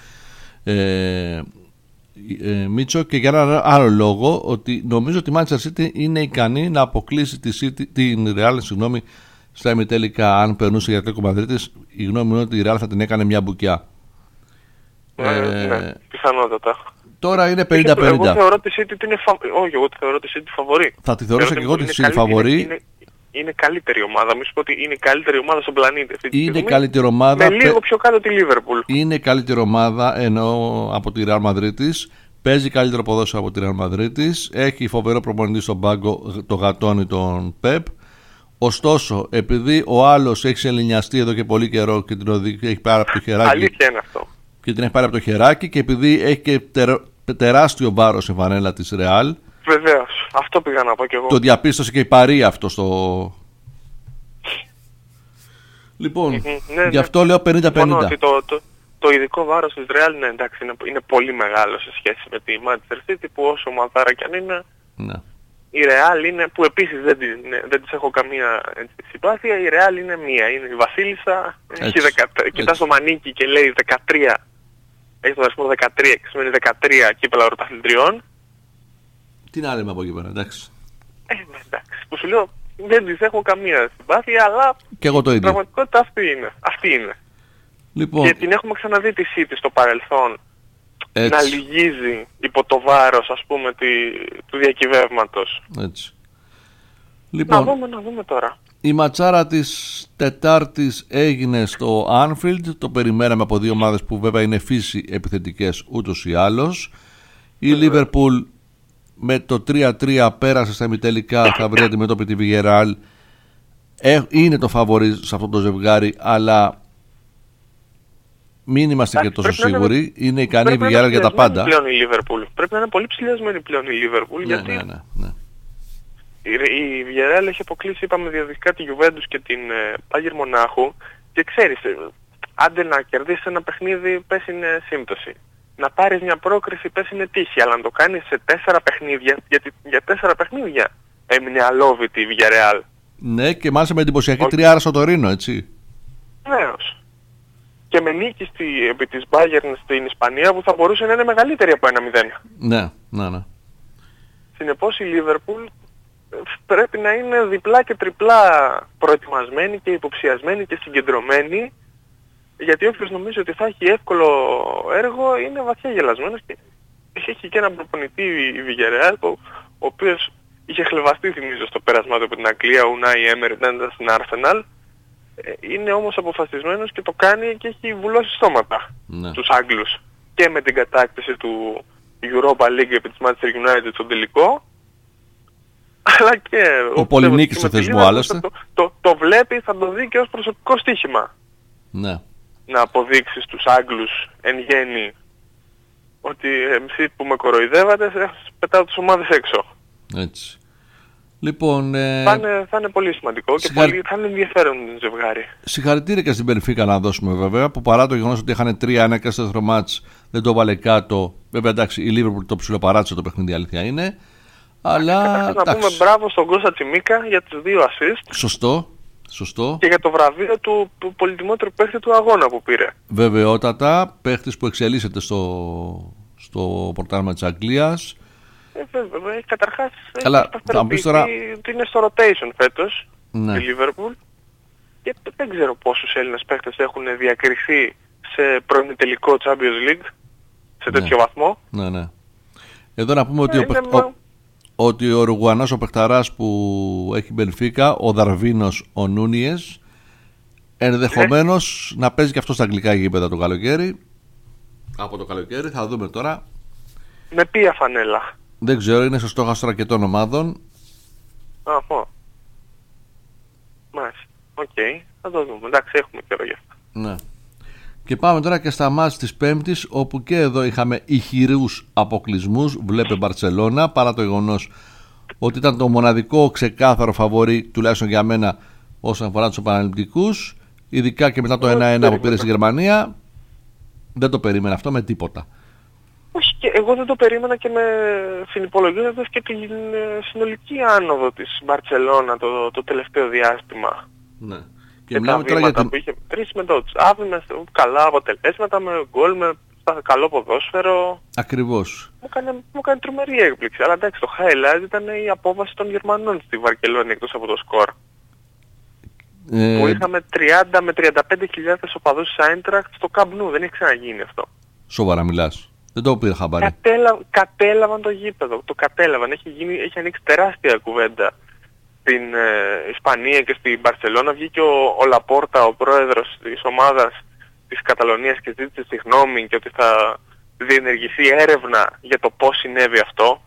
Μίτσο, και για ένα άλλο λόγο, ότι νομίζω ότι η Manchester City είναι ικανή να αποκλείσει την Real, στα ημιτέλικα. Αν περνούσε για Ατλέτικο Μαδρίτης, η γνώμη μου είναι ότι η Real θα την έκανε μια μπουκιά. Ναι, πιθανότατα. Τώρα είναι 50-50. Εγώ θεωρώ τη City όχι, εγώ θεωρώ τη City φαβορί. Θα τη θεωρούσα και εγώ τη City φαβορί. Είναι καλύτερη ομάδα. Μην σου πω ότι είναι η καλύτερη ομάδα στον πλανήτη. Είναι καλύτερη ομάδα. Με λίγο πιο κάτω τη Liverpool. Είναι καλύτερη ομάδα από τη Real Madrid. Παίζει καλύτερο ποδόσφαιρο από τη Real Madrid. Έχει φοβερό προπονητή στον πάγκο, το γατόνι τον Pep. Ωστόσο, επειδή ο άλλος έχει σεληνιαστεί εδώ και πολύ καιρό και έχει πάρει από το χεράκι. Αλήθεια είναι αυτό. Και την έχει πάρει από το χεράκι, και επειδή έχει και τεράστιο βάρος η φανέλα της Real. Βεβαίως, αυτό πήγα να πω κι εγώ. Το διαπίστωσε και η Παρή αυτό στο. Λοιπόν, γι' αυτό λέω 50-50. Μόνο ότι το ειδικό βάρος της Real, ναι, εντάξει, είναι πολύ μεγάλο σε σχέση με τη Manchester City, που όσο μαθάρα κι αν είναι, ναι. Η Real είναι, που επίσης δεν της έχω καμία συμπάθεια, η Real είναι μία, είναι η Βασίλισσα, κοιτάς το μανίκι και λέει 13, έχει το αριθμό 13 και σημαίνει 13 κύπελα πρωταθλητριών. Τι να λέμε από εκεί πέρα, εντάξει. Εντάξει, που σου λέω δεν της έχω καμία συμπάθεια, αλλά και εγώ το ίδιο. Στην πραγματικότητα αυτή είναι. Λοιπόν, και την έχουμε ξαναδεί τη City στο παρελθόν να λυγίζει υπό το βάρος, ας πούμε, του διακυβεύματος. Έτσι. Λοιπόν, να δούμε τώρα. Η ματσάρα της Τετάρτης έγινε στο Anfield. Το περιμέναμε από δύο ομάδες που βέβαια είναι φύση επιθετικές ούτως ή άλλως. Η Liverpool με το 3-3 πέρασε στα ημιτελικά, θα βρει αντιμετώπιση τη Villarreal. Είναι το φαβορί σε αυτό το ζευγάρι, αλλά μην είμαστε και τόσο σίγουροι. Είναι ικανή η Villarreal για τα πάντα. Πρέπει να είναι πολύ ψηλιασμένη πλέον η Liverpool. Γιατί ναι. Η Villarreal έχει αποκλείσει, είπαμε, διαδοχικά τη Juventus και την Bayern Μονάχου, και ξέρεις, άντε να κερδίσεις ένα παιχνίδι πες είναι σύμπτωση. Να πάρεις μια πρόκριση πες είναι τύχη, αλλά να το κάνεις σε 4 παιχνίδια, γιατί για 4 παιχνίδια έμεινε αλόβητη η Villarreal. Ναι, και μάλιστα με εντυπωσιακή τριάρα στο Τωρίνο, έτσι. Βεβαίως. Και με νίκη επί της Bayern στην Ισπανία, που θα μπορούσε να είναι μεγαλύτερη από 1-0. Ναι. Συνεπώς η Liverpool πρέπει να είναι διπλά και τριπλά προετοιμασμένη και υποψιασμένη και συγκεντρωμένη, γιατί όποιος νομίζει ότι θα έχει εύκολο έργο είναι βαθιά γελασμένος, και έχει και έναν προπονητή η Villarreal, ο οποίος είχε χλεβαστεί, θυμίζω, στο πέρασμά του από την Αγγλία, ο Unai Emery, ήταν στην Arsenal. Είναι όμως αποφασισμένος και το κάνει και έχει βουλώσει στόματα στους Άγγλους. και με την κατάκτηση του Europa League επί της Manchester United στον τελικό, αλλά και ο Πολυνίκης στο θεσμό άλλωστε. Το βλέπει, θα το δει και ως προσωπικό στοίχημα. Ναι. Να αποδείξει στους Άγγλους εν γέννη ότι εσείς που με κοροϊδεύατε σας πετάω τις ομάδες έξω. Έτσι. Λοιπόν, θα είναι πολύ σημαντικό και θα είναι ενδιαφέρον ζευγάρι. Συγχαρητήρια και στην Μπενφίκα να δώσουμε βέβαια, που παρά το γεγονός ότι είχαν 3-1 και στο δεύτερο μάτς δεν το βάλε κάτω. Βέβαια εντάξει, η Liverpool το ψιλοπαράτησε το παιχνίδι, αλήθεια είναι. Αλλά να πούμε μπράβο στον Κώστα Τσιμίκα για τους 2 assist. Σωστό. Και για το βραβείο του πολυτιμότερου παίχτη του αγώνα που πήρε. Βεβαιότατα, παίχτης που εξελίσσεται στο πρωτάθλημα της Αγγλίας. Βέβαια, καταρχάς θα πεις τώρα είναι στο rotation φέτος, ναι, η Liverpool, και δεν ξέρω πόσους Έλληνες παίχτες έχουν διακριθεί σε προημιτελικό Champions League σε τέτοιο βαθμό. Ναι. Εδώ να πούμε ότι ο Ουρουγουανός ο παιχταράς που έχει Μπενφίκα, ο Δαρβίνος ο Νούνιες, ενδεχομένως να παίζει και αυτό στα αγγλικά γήπεδα το καλοκαίρι. Από το καλοκαίρι θα δούμε τώρα. Με ποια φανέλα? Δεν ξέρω, είναι στο στόχαστρο αρκετών ομάδων. Μάλιστα. Οκ, θα το δούμε. Εντάξει, έχουμε καιρό γι' αυτό. Ναι. Και πάμε τώρα και στα μάτς της Πέμπτης, όπου και εδώ είχαμε ηχηρούς αποκλεισμούς. Βλέπε Μπαρτσελώνα, παρά το γεγονός ότι ήταν το μοναδικό ξεκάθαρο φαβορί, τουλάχιστον για μένα, όσον αφορά τους επαναληπτικούς. Ειδικά και μετά το 1-1 που πήρε στη Γερμανία, δεν το περίμενα αυτό με τίποτα. Όχι, και εγώ δεν το περίμενα και συνυπολογίζοντας και την συνολική άνοδο της Μπαρτσελώνα το τελευταίο διάστημα. Ναι. Και μιλάμε τώρα για που είχε τρεις με το Τσάβι, με καλά αποτελέσματα, με γκολ, με καλό ποδόσφαιρο. Ακριβώς. Μου έκανε τρομερή έκπληξη. Αλλά εντάξει, το highlight ήταν η απόβαση των Γερμανών στη Βαρκελόνη εκτός από το σκορ. Που είχαμε 30 με 35.000 οπαδούς της Άιντραχτ στο Camp Nou. Δεν έχει ξαναγίνει αυτό. Σοβαρά μιλάς? Δεν το πήρα χαμπάρι. Κατέλαβαν το γήπεδο. Το κατέλαβαν. Έχει ανοίξει τεράστια κουβέντα στην Ισπανία και στην Μπαρσελόνα. Βγήκε ο Λαπόρτα, ο πρόεδρος της ομάδας της Καταλωνίας, και ζήτησε συγγνώμη και ότι θα διενεργηθεί έρευνα για το πώς συνέβη αυτό.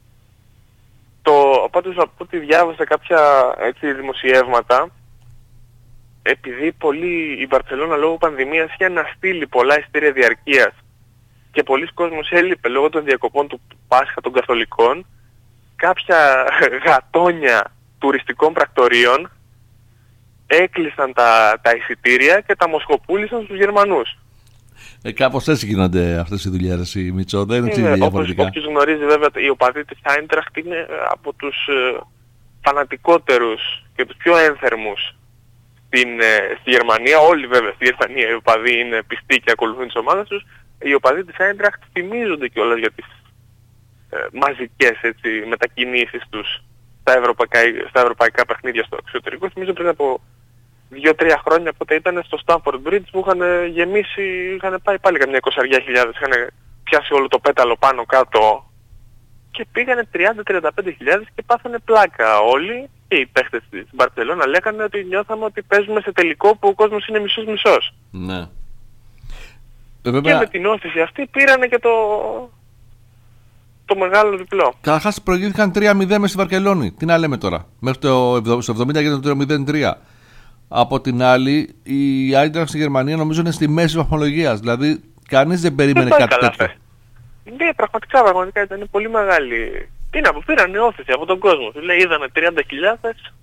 Πάντως από ό,τι διάβασα κάποια δημοσιεύματα, επειδή η Μπαρσελόνα λόγω πανδημίας είχε αναστείλει πολλά εισιτήρια διαρκείας και πολλοί κόσμος έλειπε λόγω των διακοπών του Πάσχα των Καθολικών, κάποια γατόνια τουριστικών πρακτορείων έκλεισαν τα εισιτήρια και τα μοσχοπούλησαν στους Γερμανούς. Κάπως έτσι γίνονται αυτές οι δουλειές, η Μητσό, δεν είναι διαφορετικά. Όποιος γνωρίζει βέβαια, οι οπαδοί της Άιντραχτ είναι από τους φανατικότερους και τους πιο ένθερμους στη Γερμανία. Όλοι βέβαια στη Γερμανία οι οπαδοί είναι πιστοί και ακολουθούν τις ομάδες τους. Οι οπαδοί της Άιντραχτ θυμίζονται κιόλας για τις μαζικές μετακινήσεις τους στα ευρωπαϊκά παιχνίδια στο εξωτερικό. Θυμίζω πριν από 2-3 χρόνια, πότε ήταν στο Stamford Bridge, που είχαν πάει πάλι καμιά 20.000, είχαν πιάσει όλο το πέταλο πάνω κάτω και πήγανε 30-35.000 και πάθανε πλάκα όλοι, και οι παίχτες της Μπαρσελόνα λέγανε ότι νιώθαμε ότι παίζουμε σε τελικό που ο κόσμος είναι μισός. Ναι. Και με την όθηση αυτή πήρανε και το μεγάλο διπλό. Καταρχάς προηγήθηκαν 3-0 μες στη Βαρκελόνη. Τι να λέμε τώρα? Μέχρι στο 70 έγινε το 0-3. Από την άλλη, η Άιντραχτ στη Γερμανία νομίζω είναι στη μέση βαθμολογίας. Δηλαδή, κανείς δεν περίμενε κάτι τέτοιο. Ναι, πραγματικά ήταν πολύ μεγάλη. Τι να πω, πήραν όθηση από τον κόσμο. Λέει, είδανε 30.000.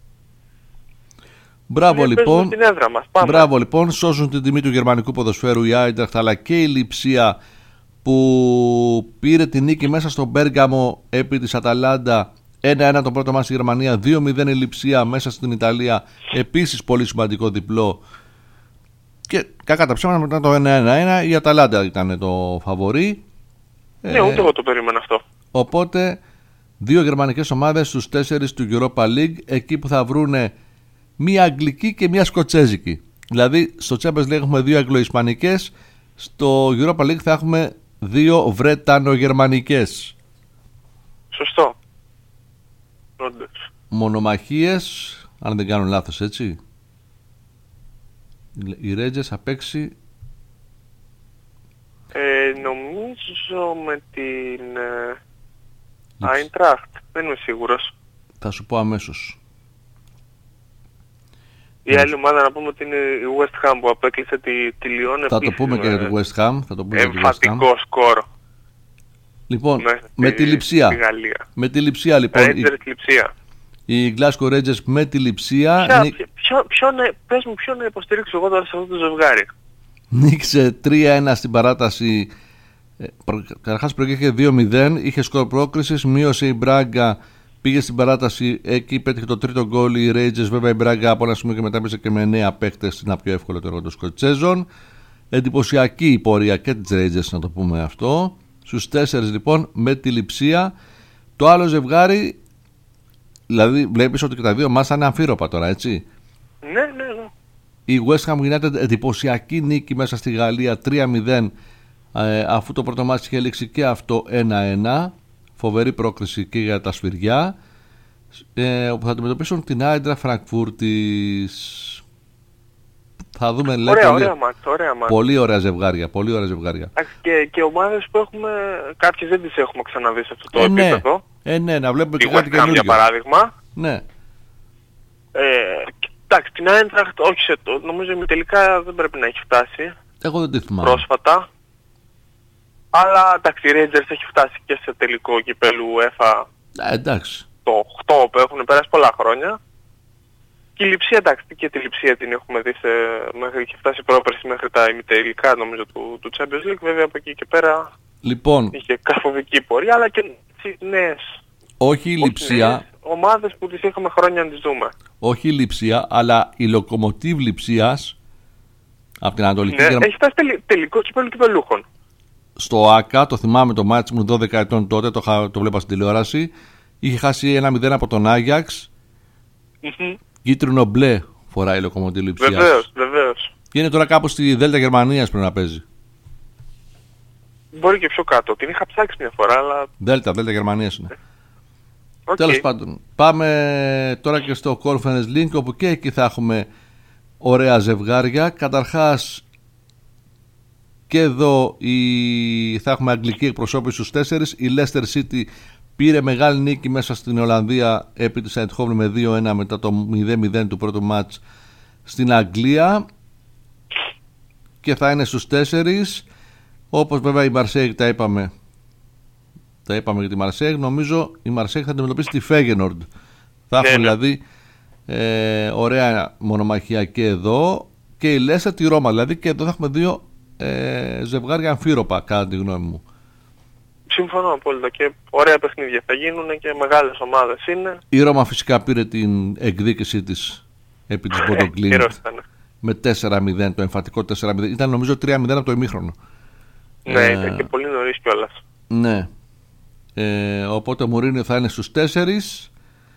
Μπράβο λοιπόν, σώζουν την τιμή του γερμανικού ποδοσφαίρου η Άιντραχτ, αλλά και η Λειψία που πήρε την νίκη μέσα στο Μπέργαμο επί της Αταλάντα. 1-1 το πρώτο μάτς στη Γερμανία, 2-0 η Λειψία μέσα στην Ιταλία, επίσης πολύ σημαντικό διπλό. Και κακά τα ψέματα, μετά το 1-1 η Αταλάντα ήταν το φαβορί. Ναι, ούτε εγώ το περίμενα αυτό. Οπότε 2 γερμανικές ομάδες στους 4 του Europa League, εκεί που θα βρούνε μία αγγλική και μία σκοτσέζικη. Δηλαδή στο Champions League έχουμε 2 αγγλοϊσπανικές, στο Europa League θα έχουμε 2 βρετανογερμανικές. Σωστό. Μονομαχίες, αν δεν κάνω λάθος, έτσι. Οι Ρέτζες θα παίξει Νομίζω με την Eintracht, δεν είμαι σίγουρος. Θα σου πω αμέσως. Η άλλη ομάδα να πούμε ότι είναι η West Ham που απέκλεισε τη Lyon. Θα το πούμε και για τη West Ham. Εμφατικό σκορ. Λοιπόν, με τη Λειψία. Με τη Λειψία λοιπόν. Η Glasgow Rangers με τη Λειψία. Πες μου ποιον να υποστηρίξω εγώ τώρα σε αυτό το ζευγάρι. Νίκησε 3-1 στην παράταση. Καταρχάς προηγήθηκε 2-0. Είχε σκορ πρόκρισης. Μείωσε η Μπράγκα. Πήγε στην παράταση. Εκεί πέτυχε το τρίτο γκολ η Rangers. Βέβαια η Μπράγκα από ένα σημείο και μετά πέσε και με 9 παίκτες. Είναι πιο εύκολο το έργο του σκορ της σεζόν. Εντυπωσιακή η πορεία και της Rangers, να το πούμε αυτό. Στους 4 λοιπόν με τη Λειψία. Το άλλο ζευγάρι, δηλαδή βλέπεις ότι και τα δύο μας είναι αμφίροπα τώρα, έτσι. Ναι. Η West Ham United εντυπωσιακή νίκη μέσα στη Γαλλία 3-0, αφού το πρώτο μάτς είχε λήξει και αυτό 1-1. Φοβερή πρόκριση και για τα σφυριά, όπου θα αντιμετωπίσουν την Άιντραχτ Φραγκφούρτης. Θα δούμε, ωραία μάτς. Πολύ ωραία ζευγάρια. Και ομάδες που έχουμε, κάποιες δεν τις έχουμε ξαναδεί σε αυτό το επίπεδο. Ναι, να βλέπουμε και κάτι καινούργιο. Για παράδειγμα. Ναι. Εντάξει, την Άιντραχτ όχι νομίζω τελικά δεν πρέπει να έχει φτάσει. Εγώ δεν τη θυμάμαι. Πρόσφατα. Αλλά εντάξει, η Rangers έχει φτάσει και σε τελικό κυπέλλου UEFA. Εντάξει. Το 8 που έχουν περάσει πολλά χρόνια. Και η Λειψία, εντάξει, και τη Λειψία την έχουμε δει έχει φτάσει πρόπερση μέχρι τα ημιτελικά νομίζω του Champions League. Βέβαια από εκεί και πέρα λοιπόν, είχε καθοδική πορεία, αλλά και νέες. Όχι η Λειψία. Ομάδες που τις είχαμε χρόνια να τις δούμε. Όχι η Λειψία, αλλά η Λοκομοτίβ Λειψίας από την Ανατολική. Ναι, έχει φτάσει τελικό κυπέλλου κυπελούχων. Στο ΆΚΑ, το θυμάμαι το μάτσι μου 12 ετών τότε, το βλέπα στην τηλεόραση. Είχε χάσει 1-0 από τον Άγιαξ. Κίτρινο μπλε φοράει η Λοκομοτίβ Λειψίας. Βεβαίως. Και είναι τώρα κάπου στη Δέλτα Γερμανίας πρέπει να παίζει. Μπορεί και πιο κάτω. Την είχα ψάξει μια φορά, αλλά... Δέλτα Γερμανίας είναι. Τέλος πάντων, πάμε τώρα και στο Conference League, όπου και εκεί θα έχουμε ωραία ζευγάρια. Καταρχάς, και εδώ θα έχουμε αγγλική εκπροσώπηση στους 4. Η Leicester City πήρε μεγάλη νίκη μέσα στην Ολλανδία επί της Eindhoven με 2-1 μετά το 0-0 του πρώτου μάτς στην Αγγλία, και θα είναι στους 4. Όπως βέβαια η Marseille τα είπαμε για τη Marseille. Νομίζω η Marseille θα αντιμετωπίσει τη Feyenoord. Θα έχουμε δηλαδή ωραία μονομαχία και εδώ, και η Leicester τη Ρώμα. Δηλαδή και εδώ θα έχουμε δύο ζευγάρια αμφίροπα κατά τη γνώμη μου. Συμφωνώ απόλυτα, και ωραία παιχνίδια θα γίνουν και μεγάλες ομάδες είναι. Η Ρώμα φυσικά πήρε την εκδίκησή της επί της Bodo Glimt με 4-0, το εμφατικό 4-0. Ήταν νομίζω 3-0 από το ημίχρονο. Ναι, ήταν και πολύ νωρίς κιόλας. Ναι. Οπότε ο Μουρίνιο θα είναι στους 4.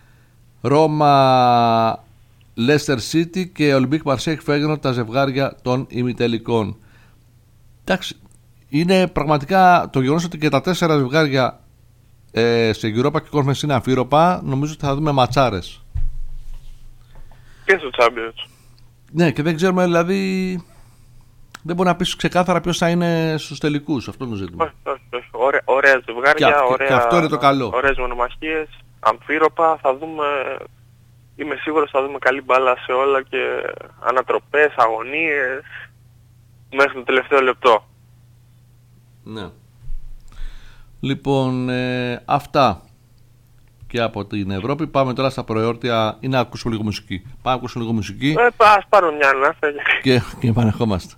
Ρώμα, Leicester City και Olympique Marseille Feyenoord, τα ζευγάρια των ημιτελικών. Εντάξει, είναι πραγματικά το γεγονός ότι και τα 4 ζευγάρια σε Europa και Conference είναι αμφίροπα. Νομίζω ότι θα δούμε ματσάρες. Και στο Champions. Ναι, και δεν ξέρουμε δηλαδή. Δεν μπορεί να πεις ξεκάθαρα ποιος θα είναι στους τελικούς. Αυτό είναι το ζήτημα. Όχι. Ωραία ζευγάρια, και αυτό είναι το καλό. Ωραίες μονομαχίες, αμφίροπα. Θα δούμε, είμαι σίγουρος θα δούμε καλή μπάλα σε όλα και ανατροπές, αγωνίες μέχρι το τελευταίο λεπτό. Ναι. Λοιπόν, αυτά και από την Ευρώπη. Πάμε τώρα στα προεόρτια ή να ακούσουμε λίγο μουσική. Πάμε να ακούσουμε λίγο μουσική. Ας πάρω μια ανάσα. Και επανερχόμαστε.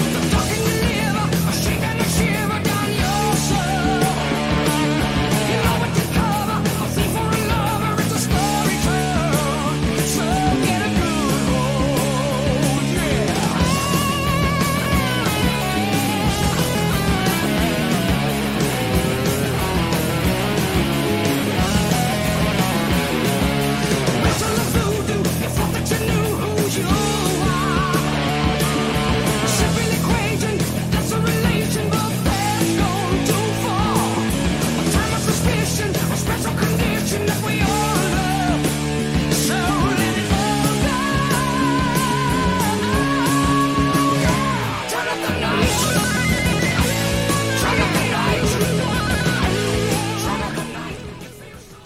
You know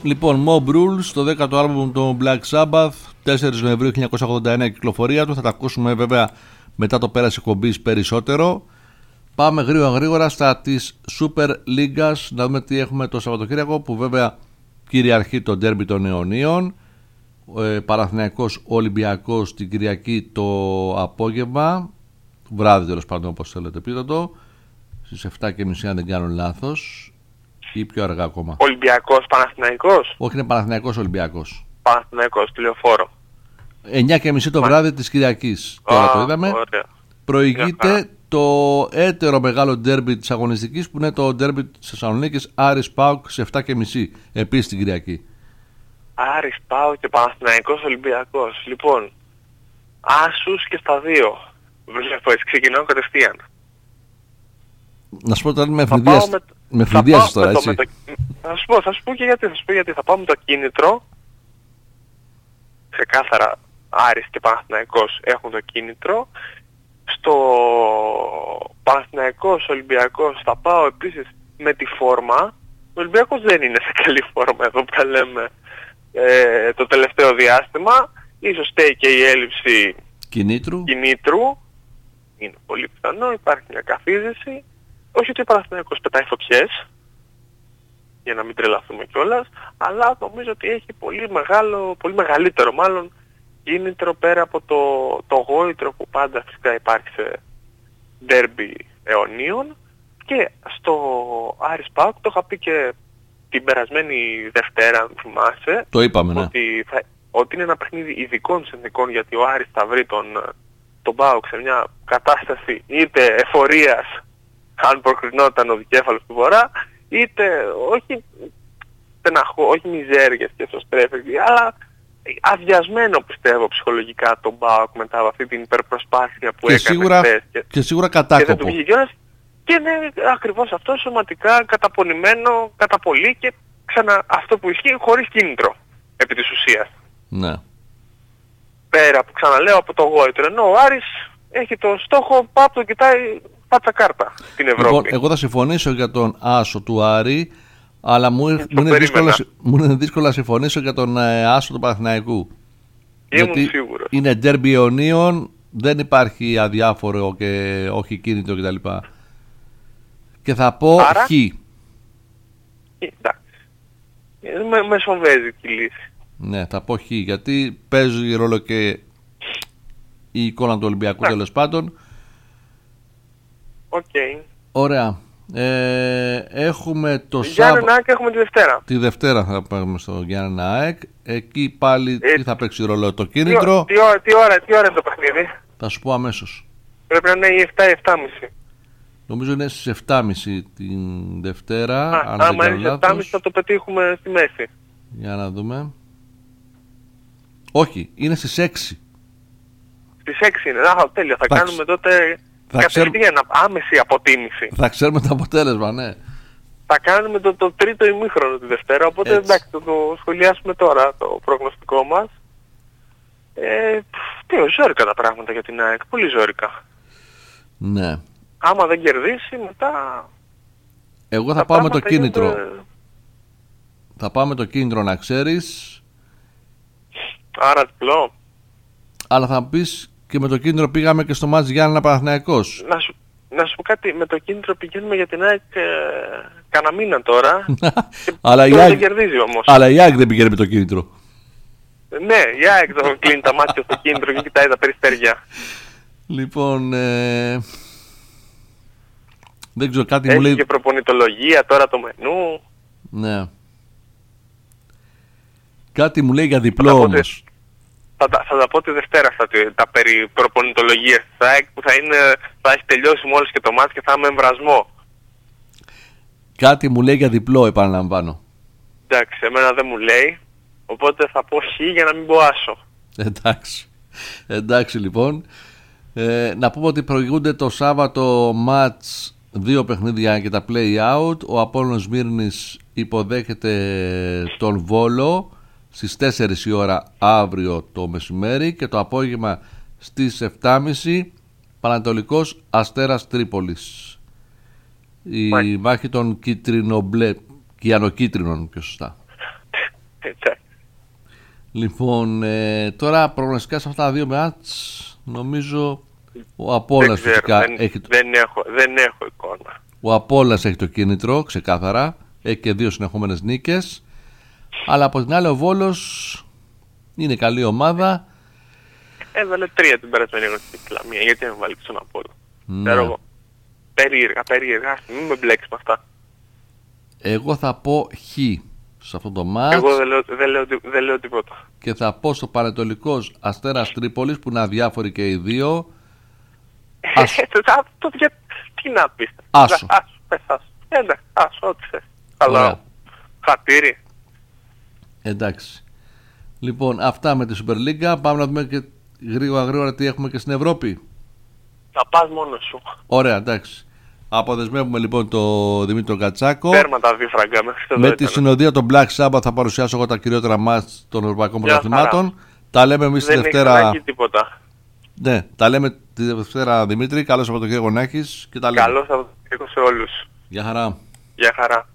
Λοιπόν, Mob Rules, το 10ο άλμπουμ του Black Sabbath, 4 Νοεμβρίου 1989 κυκλοφορία του. Θα τα ακούσουμε βέβαια μετά το πέρας εκπομπής περισσότερο. Πάμε γρήγορα στα της Super Leagues, να δούμε τι έχουμε το Σαββατοκύριακο, που βέβαια κυριαρχεί το ντέρμπι των Ιωνίων. Παναθηναϊκός Ολυμπιακός την Κυριακή το απόγευμα, βράδυ τέλος πάντων, όπως θέλετε πείτε το, στις 7:30 αν δεν κάνω λάθος, ή πιο αργά ακόμα. Ολυμπιακός Παναθηναϊκός. Όχι, είναι Παναθηναϊκός Ολυμπιακός. Παναθηναϊκός, τηλεοφόρο. 9:30 το βράδυ της Κυριακής. Τώρα το είδαμε. Ωραία. Προηγείται το έτερο μεγάλο ντέρμπι της αγωνιστικής, που είναι το ντέρμπι της Θεσσαλονίκης, Άρης ΠΑΟΚ σε 7:30 επίσης την Κυριακή. Άρης ΠΑΟΚ και Παναθηναϊκός Ολυμπιακός. Λοιπόν, άσους και στα δύο. Βλέπω, έτσι ξεκινάω κατευθείαν. Να σου πω τώρα με ευνηδίασες τώρα, έτσι. Θα σου πω και γιατί. Θα πάω με το κίνητρο. Ξεκάθαρα Άρης και Παναθηναϊκός έχουν το κίνητρο. Στο Παναθηναϊκός Ολυμπιακός θα πάω επίσης με τη φόρμα. Ο Ολυμπιακός δεν είναι σε καλή φόρμα εδώ που τα λέμε το τελευταίο διάστημα. Ίσως στέει και η έλλειψη κινήτρου. Είναι πολύ πιθανό, υπάρχει μια καθίζηση. Όχι ότι ο Παναθηναϊκός πετάει φωτιές, για να μην τρελαθούμε κιόλας, αλλά νομίζω ότι έχει πολύ μεγαλύτερο μάλλον κίνητρο πέρα από το γόητρο που πάντα φυσικά υπάρχει σε ντέρμπι αιωνίων. Και στο Άρης ΠΑΟΚ το είχα πει και την περασμένη Δευτέρα, αν θυμάσαι. Το είπαμε, ναι. Ότι είναι ένα παιχνίδι ειδικών συνθηκών, γιατί ο Άρης θα βρει τον ΠΑΟΚ σε μια κατάσταση είτε εφορίας, αν προκρινόταν ο δικέφαλος του Βορρά, είτε όχι μιζέριες και σωστρέφεγγι, αλλά αδειασμένο πιστεύω ψυχολογικά τον ΠΑΟΚ μετά από αυτή την υπερπροσπάθεια που έκανε χθες. Και σίγουρα κατάκοπο. Και δεν του βγήκε κιόλας. Και είναι ακριβώς αυτό, σωματικά καταπονημένο κατά πολύ, και ξανά αυτό που ισχύει χωρίς κίνητρο επί της ουσίας. Ναι. Πέρα που ξαναλέω από το γόητρο, ενώ ο Άρης έχει το στόχο πάνω το κοιτάει πάτσα κάρτα την Ευρώπη. Λοιπόν, εγώ θα συμφωνήσω για τον άσο του Άρη, αλλά μου είναι δύσκολο να συμφωνήσω για τον άσο του Παναθηναϊκού. Ήμουν σίγουρος. Είναι ντέρμπι αιωνίων, δεν υπάρχει αδιάφορο και όχι κίνητρο κτλ. Και θα πω Άρα, χ. Εντάξει. Μεσοβέζικη λύση. Ναι, θα πω χ, γιατί παίζει ρόλο και η εικόνα του Ολυμπιακού, τέλος πάντων. Οκ. Ωραία. Έχουμε το Γιάννενα ΑΕΚ έχουμε τη Δευτέρα. Τη Δευτέρα θα πάμε στο Γιάννενα ΑΕΚ. Εκεί πάλι τι θα παίξει ρόλο? Το κίνητρο. Τι ώρα είναι το παιχνίδι? Θα σου πω αμέσως. Πρέπει να είναι η 7-7.30. Νομίζω είναι στις 7.30 την Δευτέρα. Άμα είναι στις 7.30 θα το πετύχουμε στη μέση. Για να δούμε. Όχι, είναι στις 6. Στις 6 είναι. Τέλεια. Θα κάνουμε τότε κατευθείαν άμεση αποτίμηση. Θα ξέρουμε το αποτέλεσμα, ναι. Θα κάνουμε το τρίτο ημίχρονο τη Δευτέρα, οπότε εντάξει, το σχολιάσουμε τώρα το προγνωστικό μας. Ζόρικα τα πράγματα για την ΑΕΚ, πολύ ζόρικα. Ναι. Άμα δεν κερδίσει, μετά... Εγώ θα πάω με το κίνητρο. Θα πάω με το κίνητρο, να ξέρεις. Άρα διπλό. Αλλά θα πεις και με το κίνητρο πήγαμε και στο μάτς Γιάννενα Παναθηναϊκός. Να σου πω κάτι, με το κίνητρο πηγαίνουμε για την ΑΕΚ κανένα μήνα τώρα. Αλλά δεν κερδίζει όμως. Αλλά η ΑΕΚ δεν πηγαίνει με το κίνητρο. Ναι, η ΑΕΚ το κλείνει τα μάτια στο κίνητρο και κοιτάει τα περιστέρια. Λοιπόν, δεν ξέρω, κάτι έχει μου λέει... Έχει και προπονητολογία τώρα το μενού. Ναι. Κάτι μου λέει για διπλό όμως. Θα τα πω τη Δευτέρα τα περί προπονητολογίας της ΑΕΚ, που θα έχει τελειώσει μόλις και το μάτς και θα είμαι εμβρασμό. Κάτι μου λέει για διπλό, επαναλαμβάνω. Εντάξει, εμένα δεν μου λέει, οπότε θα πω χ για να μην πω άσο. Εντάξει λοιπόν. Να πούμε ότι προηγούνται το Σάββατο μάτς 2 παιχνίδια και τα play-out. Ο Απόλλωνας Σμύρνης υποδέχεται τον Βόλο στις 4 η ώρα αύριο το μεσημέρι, και το απόγευμα στις 7.30 Πανατολικός Αστέρας Τρίπολης. Η μάχη των κίτρινο-μπλε, κιανοκίτρινων πιο σωστά. Εντάξει. Λοιπόν, τώρα προγνωστικά σε αυτά τα δύο μάτς, νομίζω ο Απόλλωνας φυσικά δεν έχω εικόνα. Ο Απόλλωνας έχει το κίνητρο, ξεκάθαρα. Έχει και 2 συνεχόμενες νίκες. Αλλά από την άλλη ο Βόλος είναι καλή ομάδα. Έβαλε 3 την περασμένη γνωστή Λαμία. Γιατί δεν βάλει στον Απόλλωνα? Ξέρω εγώ. Περίεργα. Μην με μπλέξεις με αυτά. Εγώ θα πω Χ σε αυτό το μάτς. Εγώ δεν λέω τίποτα. Και θα πω στο Πανετολικός Αστέρας Τρίπολης, που είναι αδιάφοροι και οι δύο. Τι να πεις? Άσο. Εντάξει, άσο, ό,τι θες. Αλλά χατήρι. Εντάξει. Λοιπόν, αυτά με τη Super League. Πάμε να δούμε και γρήγορα τι έχουμε και στην Ευρώπη. Θα πας μόνος σου. Ωραία, εντάξει. Αποδεσμεύουμε λοιπόν τον Δημήτρη Κατσάκο. Τέρμα τα 2 φραγκά μέχρι το με τη συνοδεία των Black Sabbath θα παρουσιάσω εγώ τα κυριότερα μάτς των Ευρωπαϊκών Πρωταθλημάτων. Τα λέμε εμείς τη Δευτέρα. Δεν έχει τίποτα. Ναι, τα λέμε τη Δευτέρα, Δημήτρη. Καλώς από τον κύριο Γονάκης. Καλώς από τον κύριο σε όλους. Γεια χαρά. Γεια χαρά.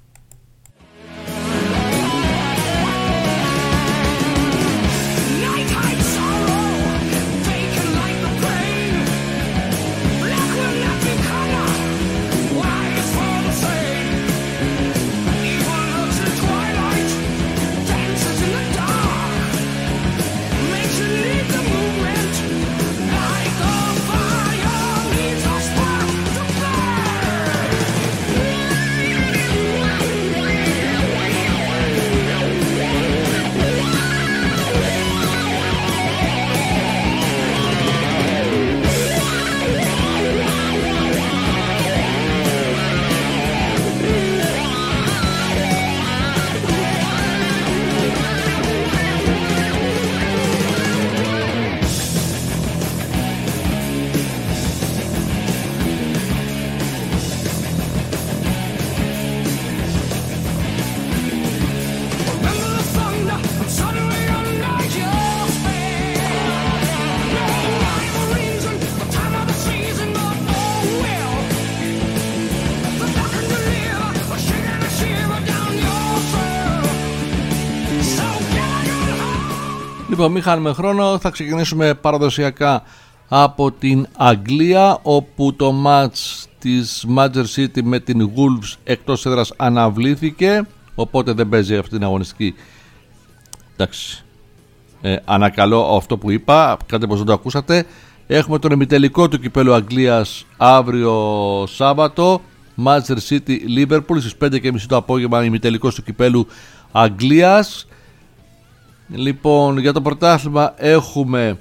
Λοιπόν, μην χάνουμε χρόνο, θα ξεκινήσουμε παραδοσιακά από την Αγγλία, όπου το μάτς της Manchester City με την Wolves εκτός έδρας αναβλήθηκε, οπότε δεν παίζει αυτή την αγωνιστική. Εντάξει, ανακαλώ αυτό που είπα, κάντε πως δεν το ακούσατε. Έχουμε τον ημιτελικό του κυπέλλου Αγγλίας αύριο Σάββατο, Manchester City Liverpool στις 5:30 το απόγευμα, ημιτελικός του κυπέλλου Αγγλίας. Λοιπόν, για το πρωτάθλημα έχουμε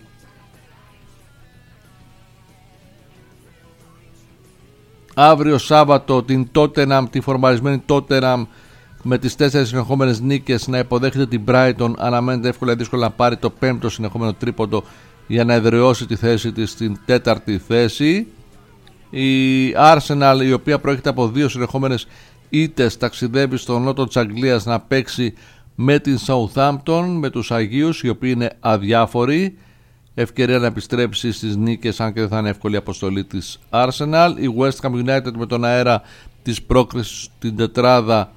αύριο Σάββατο την Tottenham, τη φορμαρισμένη Tottenham με τις 4 συνεχόμενες νίκες να υποδέχεται την Brighton. Αναμένεται εύκολα ή δύσκολα να πάρει το 5ο συνεχόμενο τρίποντο για να εδραιώσει τη θέση της στην 4η θέση. Η Arsenal, η οποία προέρχεται από 2 συνεχόμενες ήττες, ταξιδεύει στο νότο της Αγγλίας να παίξει με την Southampton, με τους Αγίους, οι οποίοι είναι αδιάφοροι. Ευκαιρία να επιστρέψει στις νίκες, αν και δεν θα είναι εύκολη η αποστολή της Arsenal. Η West Ham United με τον αέρα της πρόκρισης στην τετράδα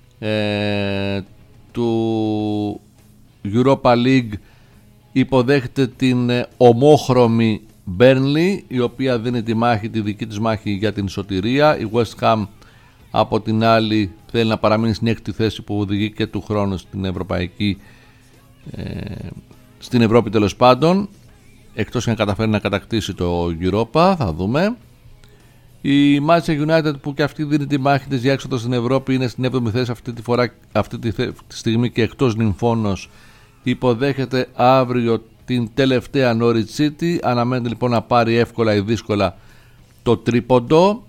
του Europa League υποδέχεται την ομόχρωμη Burnley, η οποία δίνει τη δική της μάχη για την σωτηρία. Η West Ham από την άλλη θέλει να παραμείνει στην 6η θέση που οδηγεί και του χρόνου στην Ευρωπαϊκή, στην Ευρώπη τέλος πάντων, εκτός να καταφέρει να κατακτήσει το Europa, θα δούμε. Η Manchester United, που και αυτή δίνει τη μάχη της για έξοδο στην Ευρώπη, είναι στην 7η θέση αυτή τη στιγμή και εκτός νυμφώνος, υποδέχεται αύριο την τελευταία Norwich City. Αναμένεται λοιπόν να πάρει εύκολα ή δύσκολα το τρίποντο.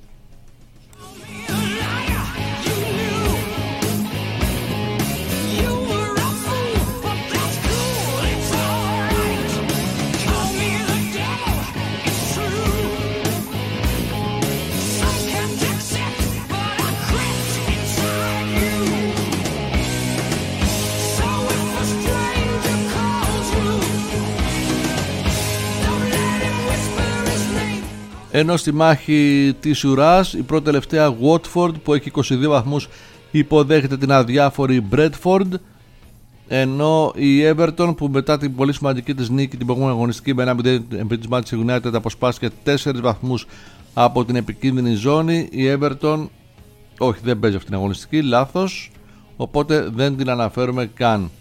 Ενώ στη μάχη της ουράς η πρώτη τελευταία Watford, που έχει 22 βαθμούς, υποδέχεται την αδιάφορη Bradford. ενώ η Everton, που μετά την πολύ σημαντική της νίκη την προηγούμενη αγωνιστική με 1-0 επί της Manchester United, αποσπάστηκε 4 βαθμούς από την επικίνδυνη ζώνη. Η Everton, όχι, δεν παίζει αυτήν την αγωνιστική, λάθος, οπότε δεν την αναφέρουμε καν.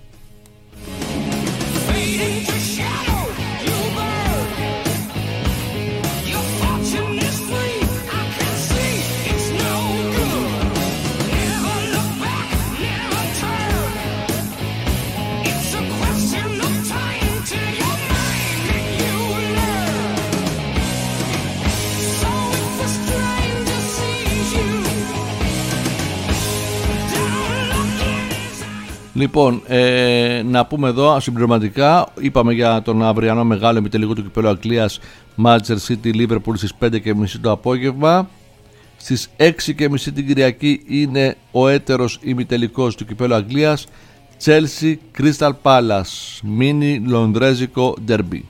Λοιπόν, να πούμε εδώ συμπληρωματικά, είπαμε για τον αυριανό μεγάλο ημιτελικό του κυπέλλου Αγγλίας Manchester City Liverpool στις 5:30 το απόγευμα. Στις 6:30 την Κυριακή είναι ο έτερος ημιτελικός του κυπέλλου Αγγλίας Chelsea Crystal Palace, μίνι λονδρέζικο ντερμπι.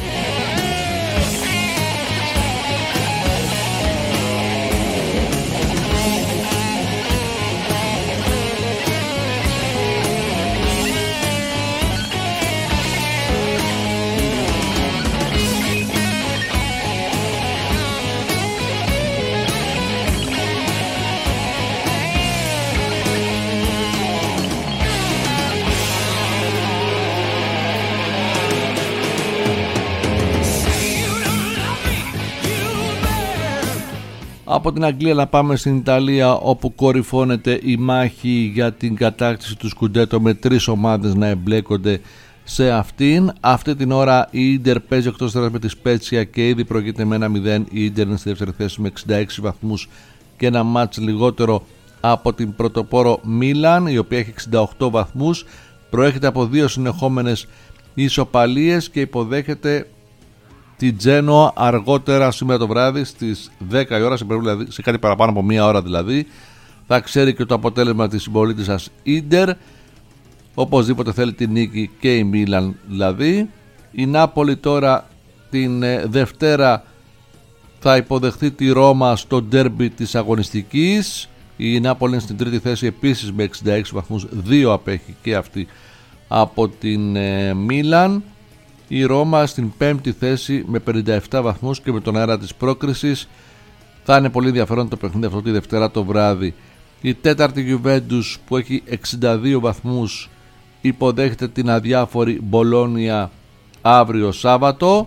Από την Αγγλία να πάμε στην Ιταλία, όπου κορυφώνεται η μάχη για την κατάκτηση του σκουντέτο με 3 ομάδες να εμπλέκονται σε αυτήν. Αυτή την ώρα η Ίντερ παίζει εκτός έδρας με τη Σπέτσια και ήδη προηγείται με 1-0. Η Ίντερ είναι στη δεύτερη θέση με 66 βαθμούς και ένα μάτς λιγότερο από την πρωτοπόρο Μίλαν, η οποία έχει 68 βαθμούς. Προέρχεται από 2 συνεχόμενες ισοπαλίες και υποδέχεται την Τζένοα αργότερα σήμερα το βράδυ στις 10 η ώρα, σε κάτι παραπάνω από 1 ώρα δηλαδή. Θα ξέρει και το αποτέλεσμα της συμπολίτης σας Ίντερ. Οπωσδήποτε θέλει την νίκη και η Μίλαν δηλαδή. Η Νάπολη τώρα την Δευτέρα θα υποδεχθεί τη Ρώμα στο ντέρμπι της αγωνιστικής. Η Νάπολη είναι στην τρίτη θέση επίσης με 66 βαθμούς, 2 απέχει και αυτή από την Μίλαν. Η Ρώμα στην 5η θέση με 57 βαθμούς και με τον αέρα της πρόκρισης. Θα είναι πολύ ενδιαφέρον το παιχνίδι αυτό τη Δευτέρα το βράδυ. Η τέταρτη Juventus που έχει 62 βαθμούς υποδέχεται την αδιάφορη Μπολόνια αύριο Σάββατο.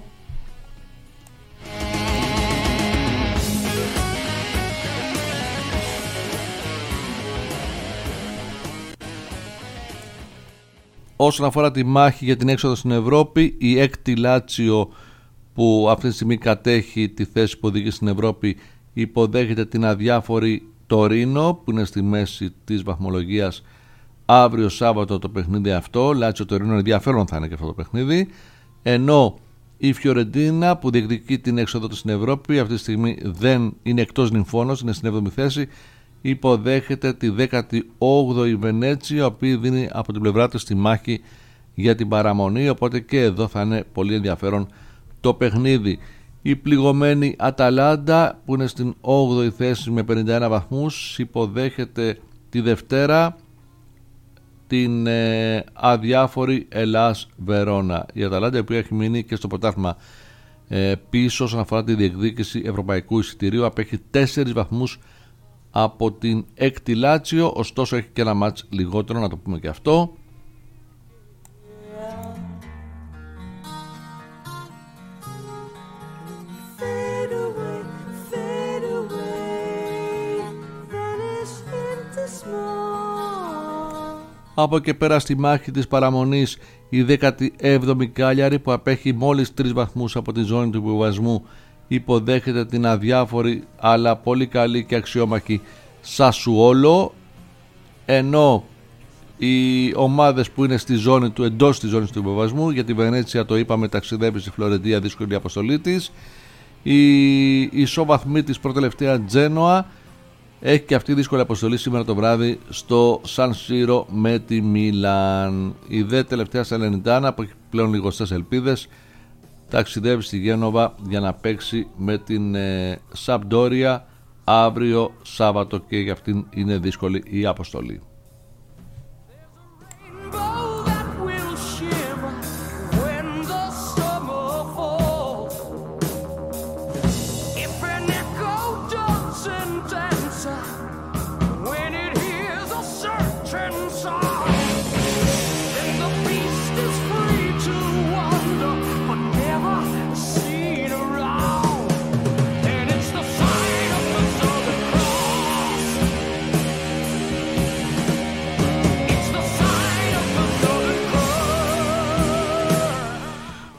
Όσον αφορά τη μάχη για την έξοδο στην Ευρώπη, η έκτη Λάτσιο που αυτή τη στιγμή κατέχει τη θέση που οδηγεί στην Ευρώπη υποδέχεται την αδιάφορη Τωρίνο που είναι στη μέση της βαθμολογίας αύριο Σάββατο το παιχνίδι αυτό. Λάτσιο Τωρίνο, ενδιαφέρον θα είναι και αυτό το παιχνίδι. Ενώ η Φιωρεντίνα που διεκδικεί την έξοδο της στην Ευρώπη αυτή τη στιγμή δεν είναι εκτός νυμφώνος, είναι στην 7η θέση. Υποδέχεται τη 18η Βενέτσια, η οποία δίνει από την πλευρά της τη μάχη για την παραμονή, οπότε και εδώ θα είναι πολύ ενδιαφέρον το παιχνίδι. Η πληγωμένη Αταλάντα που είναι στην 8η θέση με 51 βαθμούς υποδέχεται τη Δευτέρα την αδιάφορη Ελλάς Βερόνα. Η Αταλάντα, η οποία έχει μείνει και στο πρωτάθλημα πίσω όσον αφορά τη διεκδίκηση ευρωπαϊκού εισιτηρίου, απέχει 4 βαθμούς από την έκτη Λάτσιο, ωστόσο έχει και ένα μάτς λιγότερο, να το πούμε και αυτό. Από εκεί πέρα στη μάχη της παραμονής η 17η Κάλιαρη που απέχει μόλις 3 βαθμούς από τη ζώνη του υποβιβασμού υποδέχεται την αδιάφορη αλλά πολύ καλή και αξιόμαχη Σασουόλο, ενώ οι ομάδες που είναι στη ζώνη του, εντός της ζώνης του υποβιβασμού, για τη Βενέτσια το είπαμε, ταξιδεύει στη Φλωρεντία, δύσκολη αποστολή της. Η ισοβαθμή της προτελευταία Τζένοα έχει και αυτή δύσκολη αποστολή σήμερα το βράδυ στο Σαν Σύρο με τη Μίλαν. Η δε τελευταία Σαλενιτάνα που έχει πλέον λιγοστές ελπίδες ταξιδεύει στη Γένοβα για να παίξει με την Σαμπντόρια αύριο Σάββατο και για αυτήν είναι δύσκολη η αποστολή.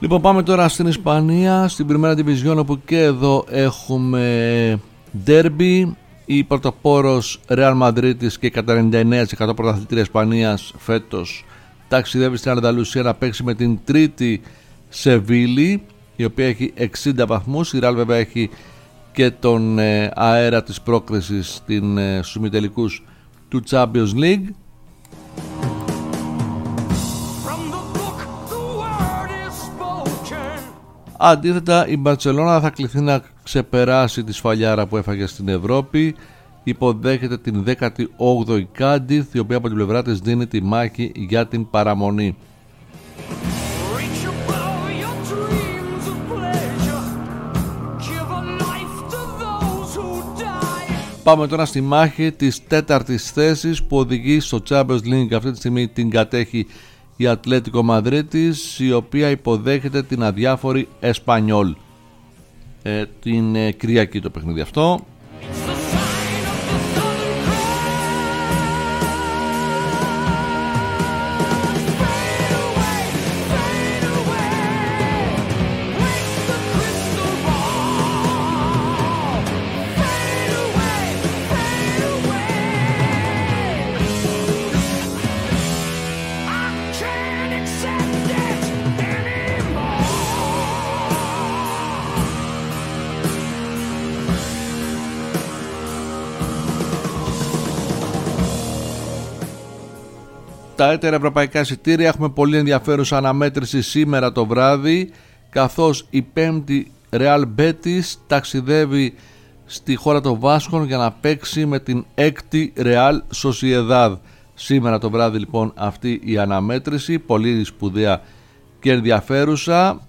Λοιπόν, πάμε τώρα στην Ισπανία, στην Primera División, όπου και εδώ έχουμε ντέρμπι. Η πρωτοπόρος Real Madrid και κατά 99% πρωταθλήτρια Ισπανίας φέτος ταξιδεύει στην Ανδαλουσία να παίξει με την τρίτη Σεβίλη, η οποία έχει 60 βαθμούς. Η Real βέβαια έχει και τον αέρα της πρόκρισης στους ημιτελικούς του Champions League. Αντίθετα, η Μπαρτσελώνα θα κληθεί να ξεπεράσει τη σφαλιάρα που έφαγε στην Ευρώπη. Υποδέχεται την 18η Κάντιθ, η οποία από την πλευρά της δίνει τη μάχη για την παραμονή. Πάμε τώρα στη μάχη της τέταρτης θέσης που οδηγεί στο Champions League. Αυτή τη στιγμή την κατέχει η Ατλέτικο Μαδρίτης, η οποία υποδέχεται την αδιάφορη Εσπανιόλ. Την Κυριακή το παιχνίδι αυτό. Τα έτερα ευρωπαϊκά εισιτήρια, έχουμε πολύ ενδιαφέρουσα αναμέτρηση σήμερα το βράδυ, καθώς η πέμπτη Real Betis ταξιδεύει στη χώρα των Βάσκων για να παίξει με την έκτη Real Sociedad. Σήμερα το βράδυ λοιπόν αυτή η αναμέτρηση, πολύ σπουδαία και ενδιαφέρουσα.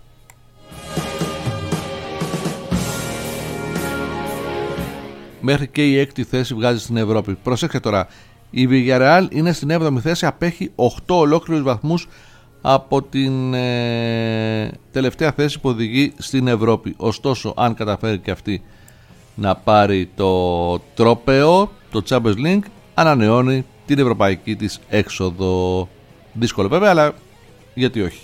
Μέχρι και η έκτη θέση βγάζει στην Ευρώπη. Προσέξτε τώρα, η Villarreal είναι στην 7η θέση, απέχει 8 ολόκληρους βαθμούς από την τελευταία θέση που οδηγεί στην Ευρώπη. Ωστόσο, αν καταφέρει και αυτή να πάρει το τρόπαιο, το Champions League, ανανεώνει την ευρωπαϊκή της έξοδο. Δύσκολο βέβαια, αλλά γιατί όχι.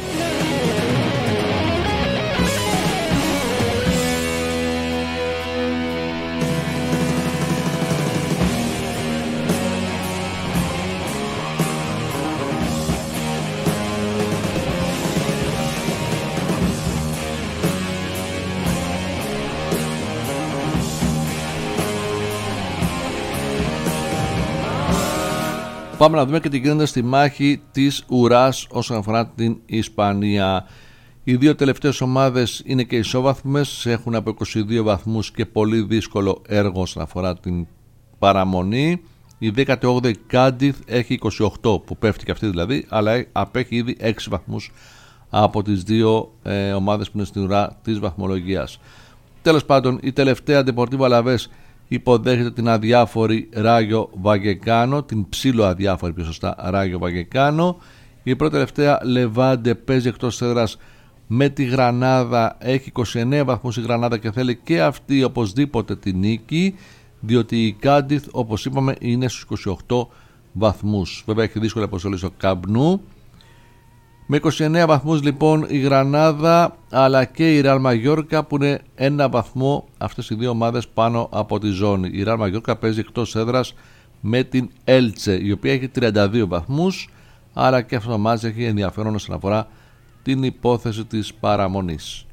Πάμε να δούμε και τι γίνεται στη μάχη της ουράς όσον αφορά την Ισπανία. Οι δύο τελευταίες ομάδες είναι και ισόβαθμες, έχουν από 22 βαθμούς και πολύ δύσκολο έργο όσον αφορά την παραμονή. Η 18η Κάντιθ έχει 28, που πέφτει και αυτή δηλαδή, αλλά απέχει ήδη 6 βαθμούς από τις δύο ομάδες που είναι στην ουρά της βαθμολογίας. Τέλος πάντων, η τελευταία Deportivo Alavés υποδέχεται την αδιάφορη Ράγιο Βαγεκάνο, την ψήλο αδιάφορη πιο σωστά Ράγιο Βαγεκάνο. Η πρώτη τελευταία Λεβάντε παίζει εκτός έδρας με τη Γρανάδα, έχει 29 βαθμούς η Γρανάδα και θέλει και αυτή οπωσδήποτε τη νίκη, διότι η Κάντιθ όπως είπαμε είναι στους 28 βαθμούς. Βέβαια έχει δύσκολη αποστολή στο Καμπνού. Με 29 βαθμούς λοιπόν η Γρανάδα αλλά και η Ρεάλ Μαγιόρκα που είναι ένα βαθμό αυτές οι δύο ομάδες πάνω από τη ζώνη. Η Ρεάλ Μαγιόρκα παίζει εκτός έδρας με την Έλτσε, η οποία έχει 32 βαθμούς, άρα και αυτό το μάτς έχει ενδιαφέρον όσον αφορά την υπόθεση της παραμονής.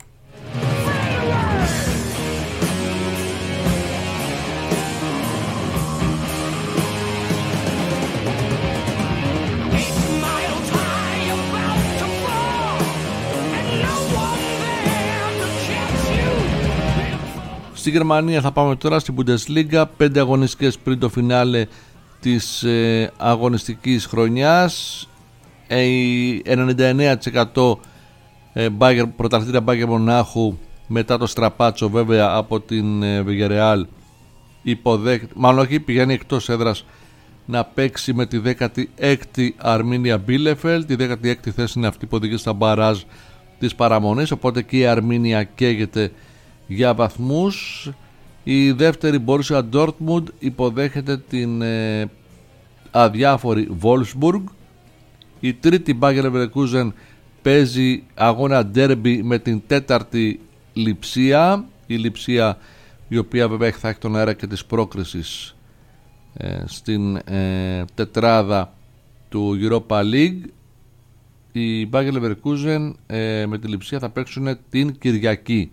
Στη Γερμανία θα πάμε τώρα στην Bundesliga, 5 αγωνιστικές πριν το φινάλε της αγωνιστικής χρονιάς. Η 99% πρωταθλήτρια Μπάγερ Μονάχου μετά το στραπάτσο βέβαια από την Villarreal πηγαίνει εκτός έδρας να παίξει με τη 16η Αρμίνια Μπίλεφελτ. Η 16η θέση είναι αυτή που οδηγεί στα μπαράζ της παραμονής, οπότε και η Αρμίνια καίγεται για βαθμούς. Η δεύτερη Borussia Dortmund υποδέχεται την αδιάφορη Wolfsburg. Η τρίτη Bayer Leverkusen παίζει αγώνα ντέρμπι με την 4η Λειψία. Η Λειψία, η οποία βέβαια θα έχει τον αέρα και της πρόκρισης στην τετράδα του Europa League. Η Bayer Leverkusen με τη Λειψία θα παίξουν την Κυριακή.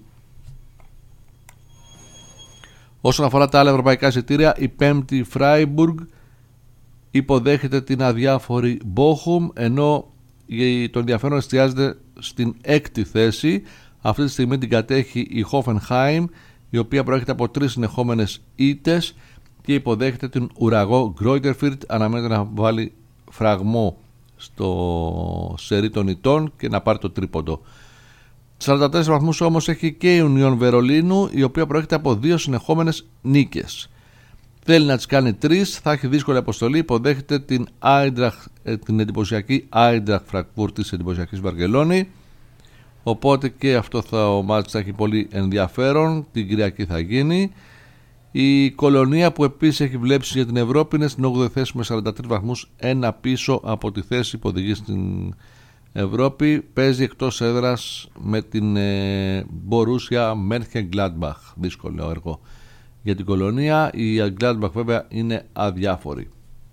Όσον αφορά τα άλλα ευρωπαϊκά εισιτήρια, η 5η Freiburg υποδέχεται την αδιάφορη Bochum, ενώ το ενδιαφέρον εστιάζεται στην 6η θέση. Αυτή τη στιγμή την κατέχει η Hoffenheim, η οποία προέρχεται από 3 συνεχόμενες ήττες και υποδέχεται την ουραγό Greuther Fürth. Αναμένεται να βάλει φραγμό στο σερί των ηττών και να πάρει το τρίποντο. 44 βαθμούς όμως έχει και η Union Βερολίνου, η οποία προέρχεται από 2 συνεχόμενες νίκες. Θέλει να τις κάνει 3, θα έχει δύσκολη αποστολή. Υποδέχεται την εντυπωσιακή Eintracht Frankfurt της εντυπωσιακής Βαρκελόνη. Οπότε και αυτό ο μάτς θα έχει πολύ ενδιαφέρον. Την Κυριακή θα γίνει. Η Κολονία, που επίσης έχει βλέψει για την Ευρώπη, είναι στην 8η θέση με 43 βαθμούς, ένα πίσω από τη θέση που οδηγεί στην Ευρώπη. Παίζει εκτός έδρας με την Borussia Mönchengladbach. Δύσκολο έργο για την Κολονία. Η Gladbach βέβαια είναι αδιάφορη.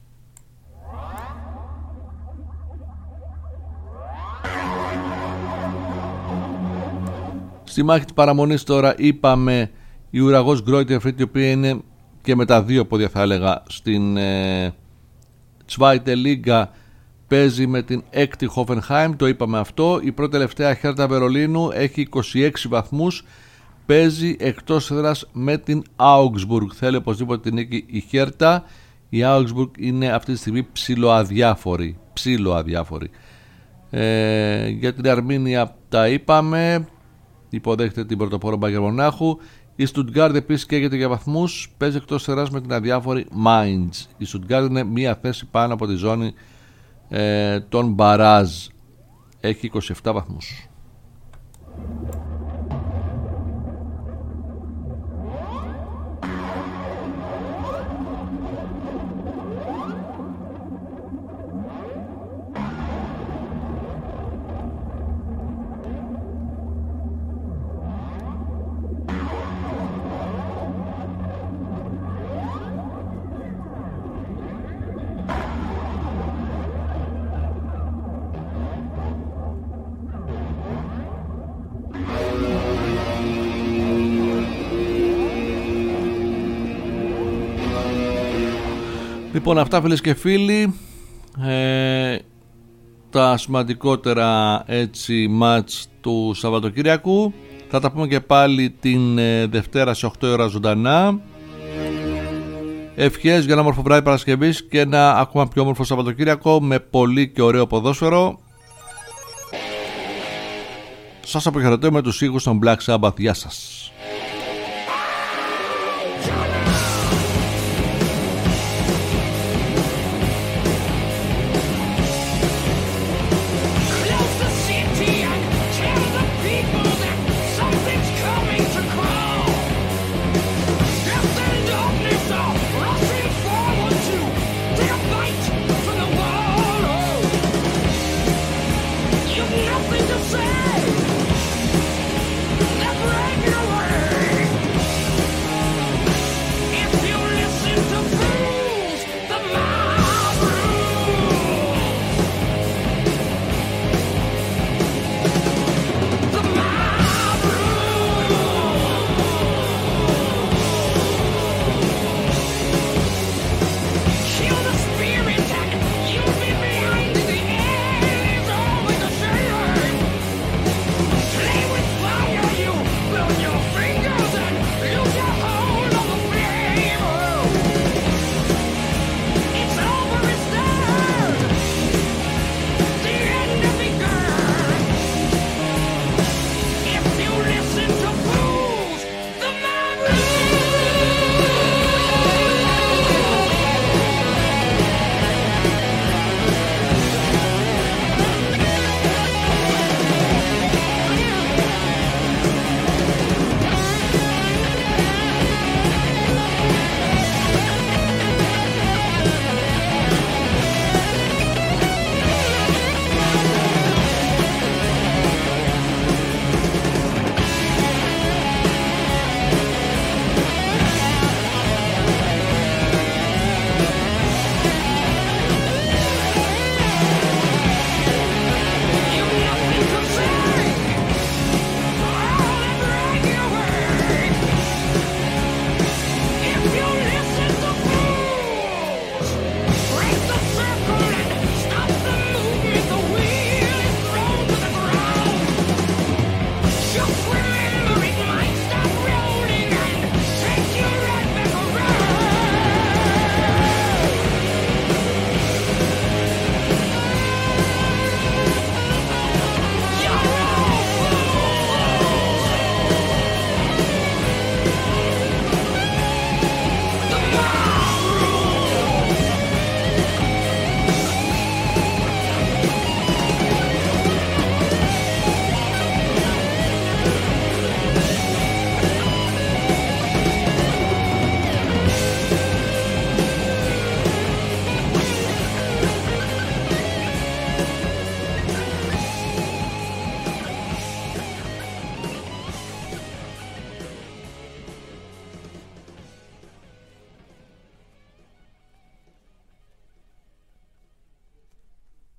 Στη μάχη της παραμονής τώρα είπαμε η ουραγός Greuther Fürth, η οποία είναι και με τα 2 πόδια θα έλεγα στην Zweite Liga, παίζει με την 6η Hoffenheim, το είπαμε αυτό. Η πρώτη τελευταία Hertha Βερολίνου έχει 26 βαθμούς, παίζει εκτός έδρας με την Augsburg. Θέλει οπωσδήποτε την νίκη η Hertha. Η Augsburg είναι αυτή τη στιγμή ψιλοαδιάφορη. Για την Αρμίνια τα είπαμε, υποδέχεται την πρωτοπόρο Bayern Μονάχου. Η Stuttgart επίσης καίγεται για βαθμούς, παίζει εκτός έδρας με την αδιάφορη Mainz. Η Stuttgart είναι μία θέση πάνω από τη ζώνη των μπαράζ, έχει 27 βαθμούς. Λοιπόν, αυτά φίλες και φίλοι, τα σημαντικότερα έτσι μάτς του Σαββατοκύριακου. Θα τα πούμε και πάλι την Δευτέρα σε 8 ώρα ζωντανά. Ευχές για ένα όμορφο βράδυ Παρασκευής και ένα ακόμα πιο όμορφο Σαββατοκύριακο με πολύ και ωραίο ποδόσφαιρο. Σας αποχαιρετώ με τους ήχους των Black Sabbath. Γεια σας.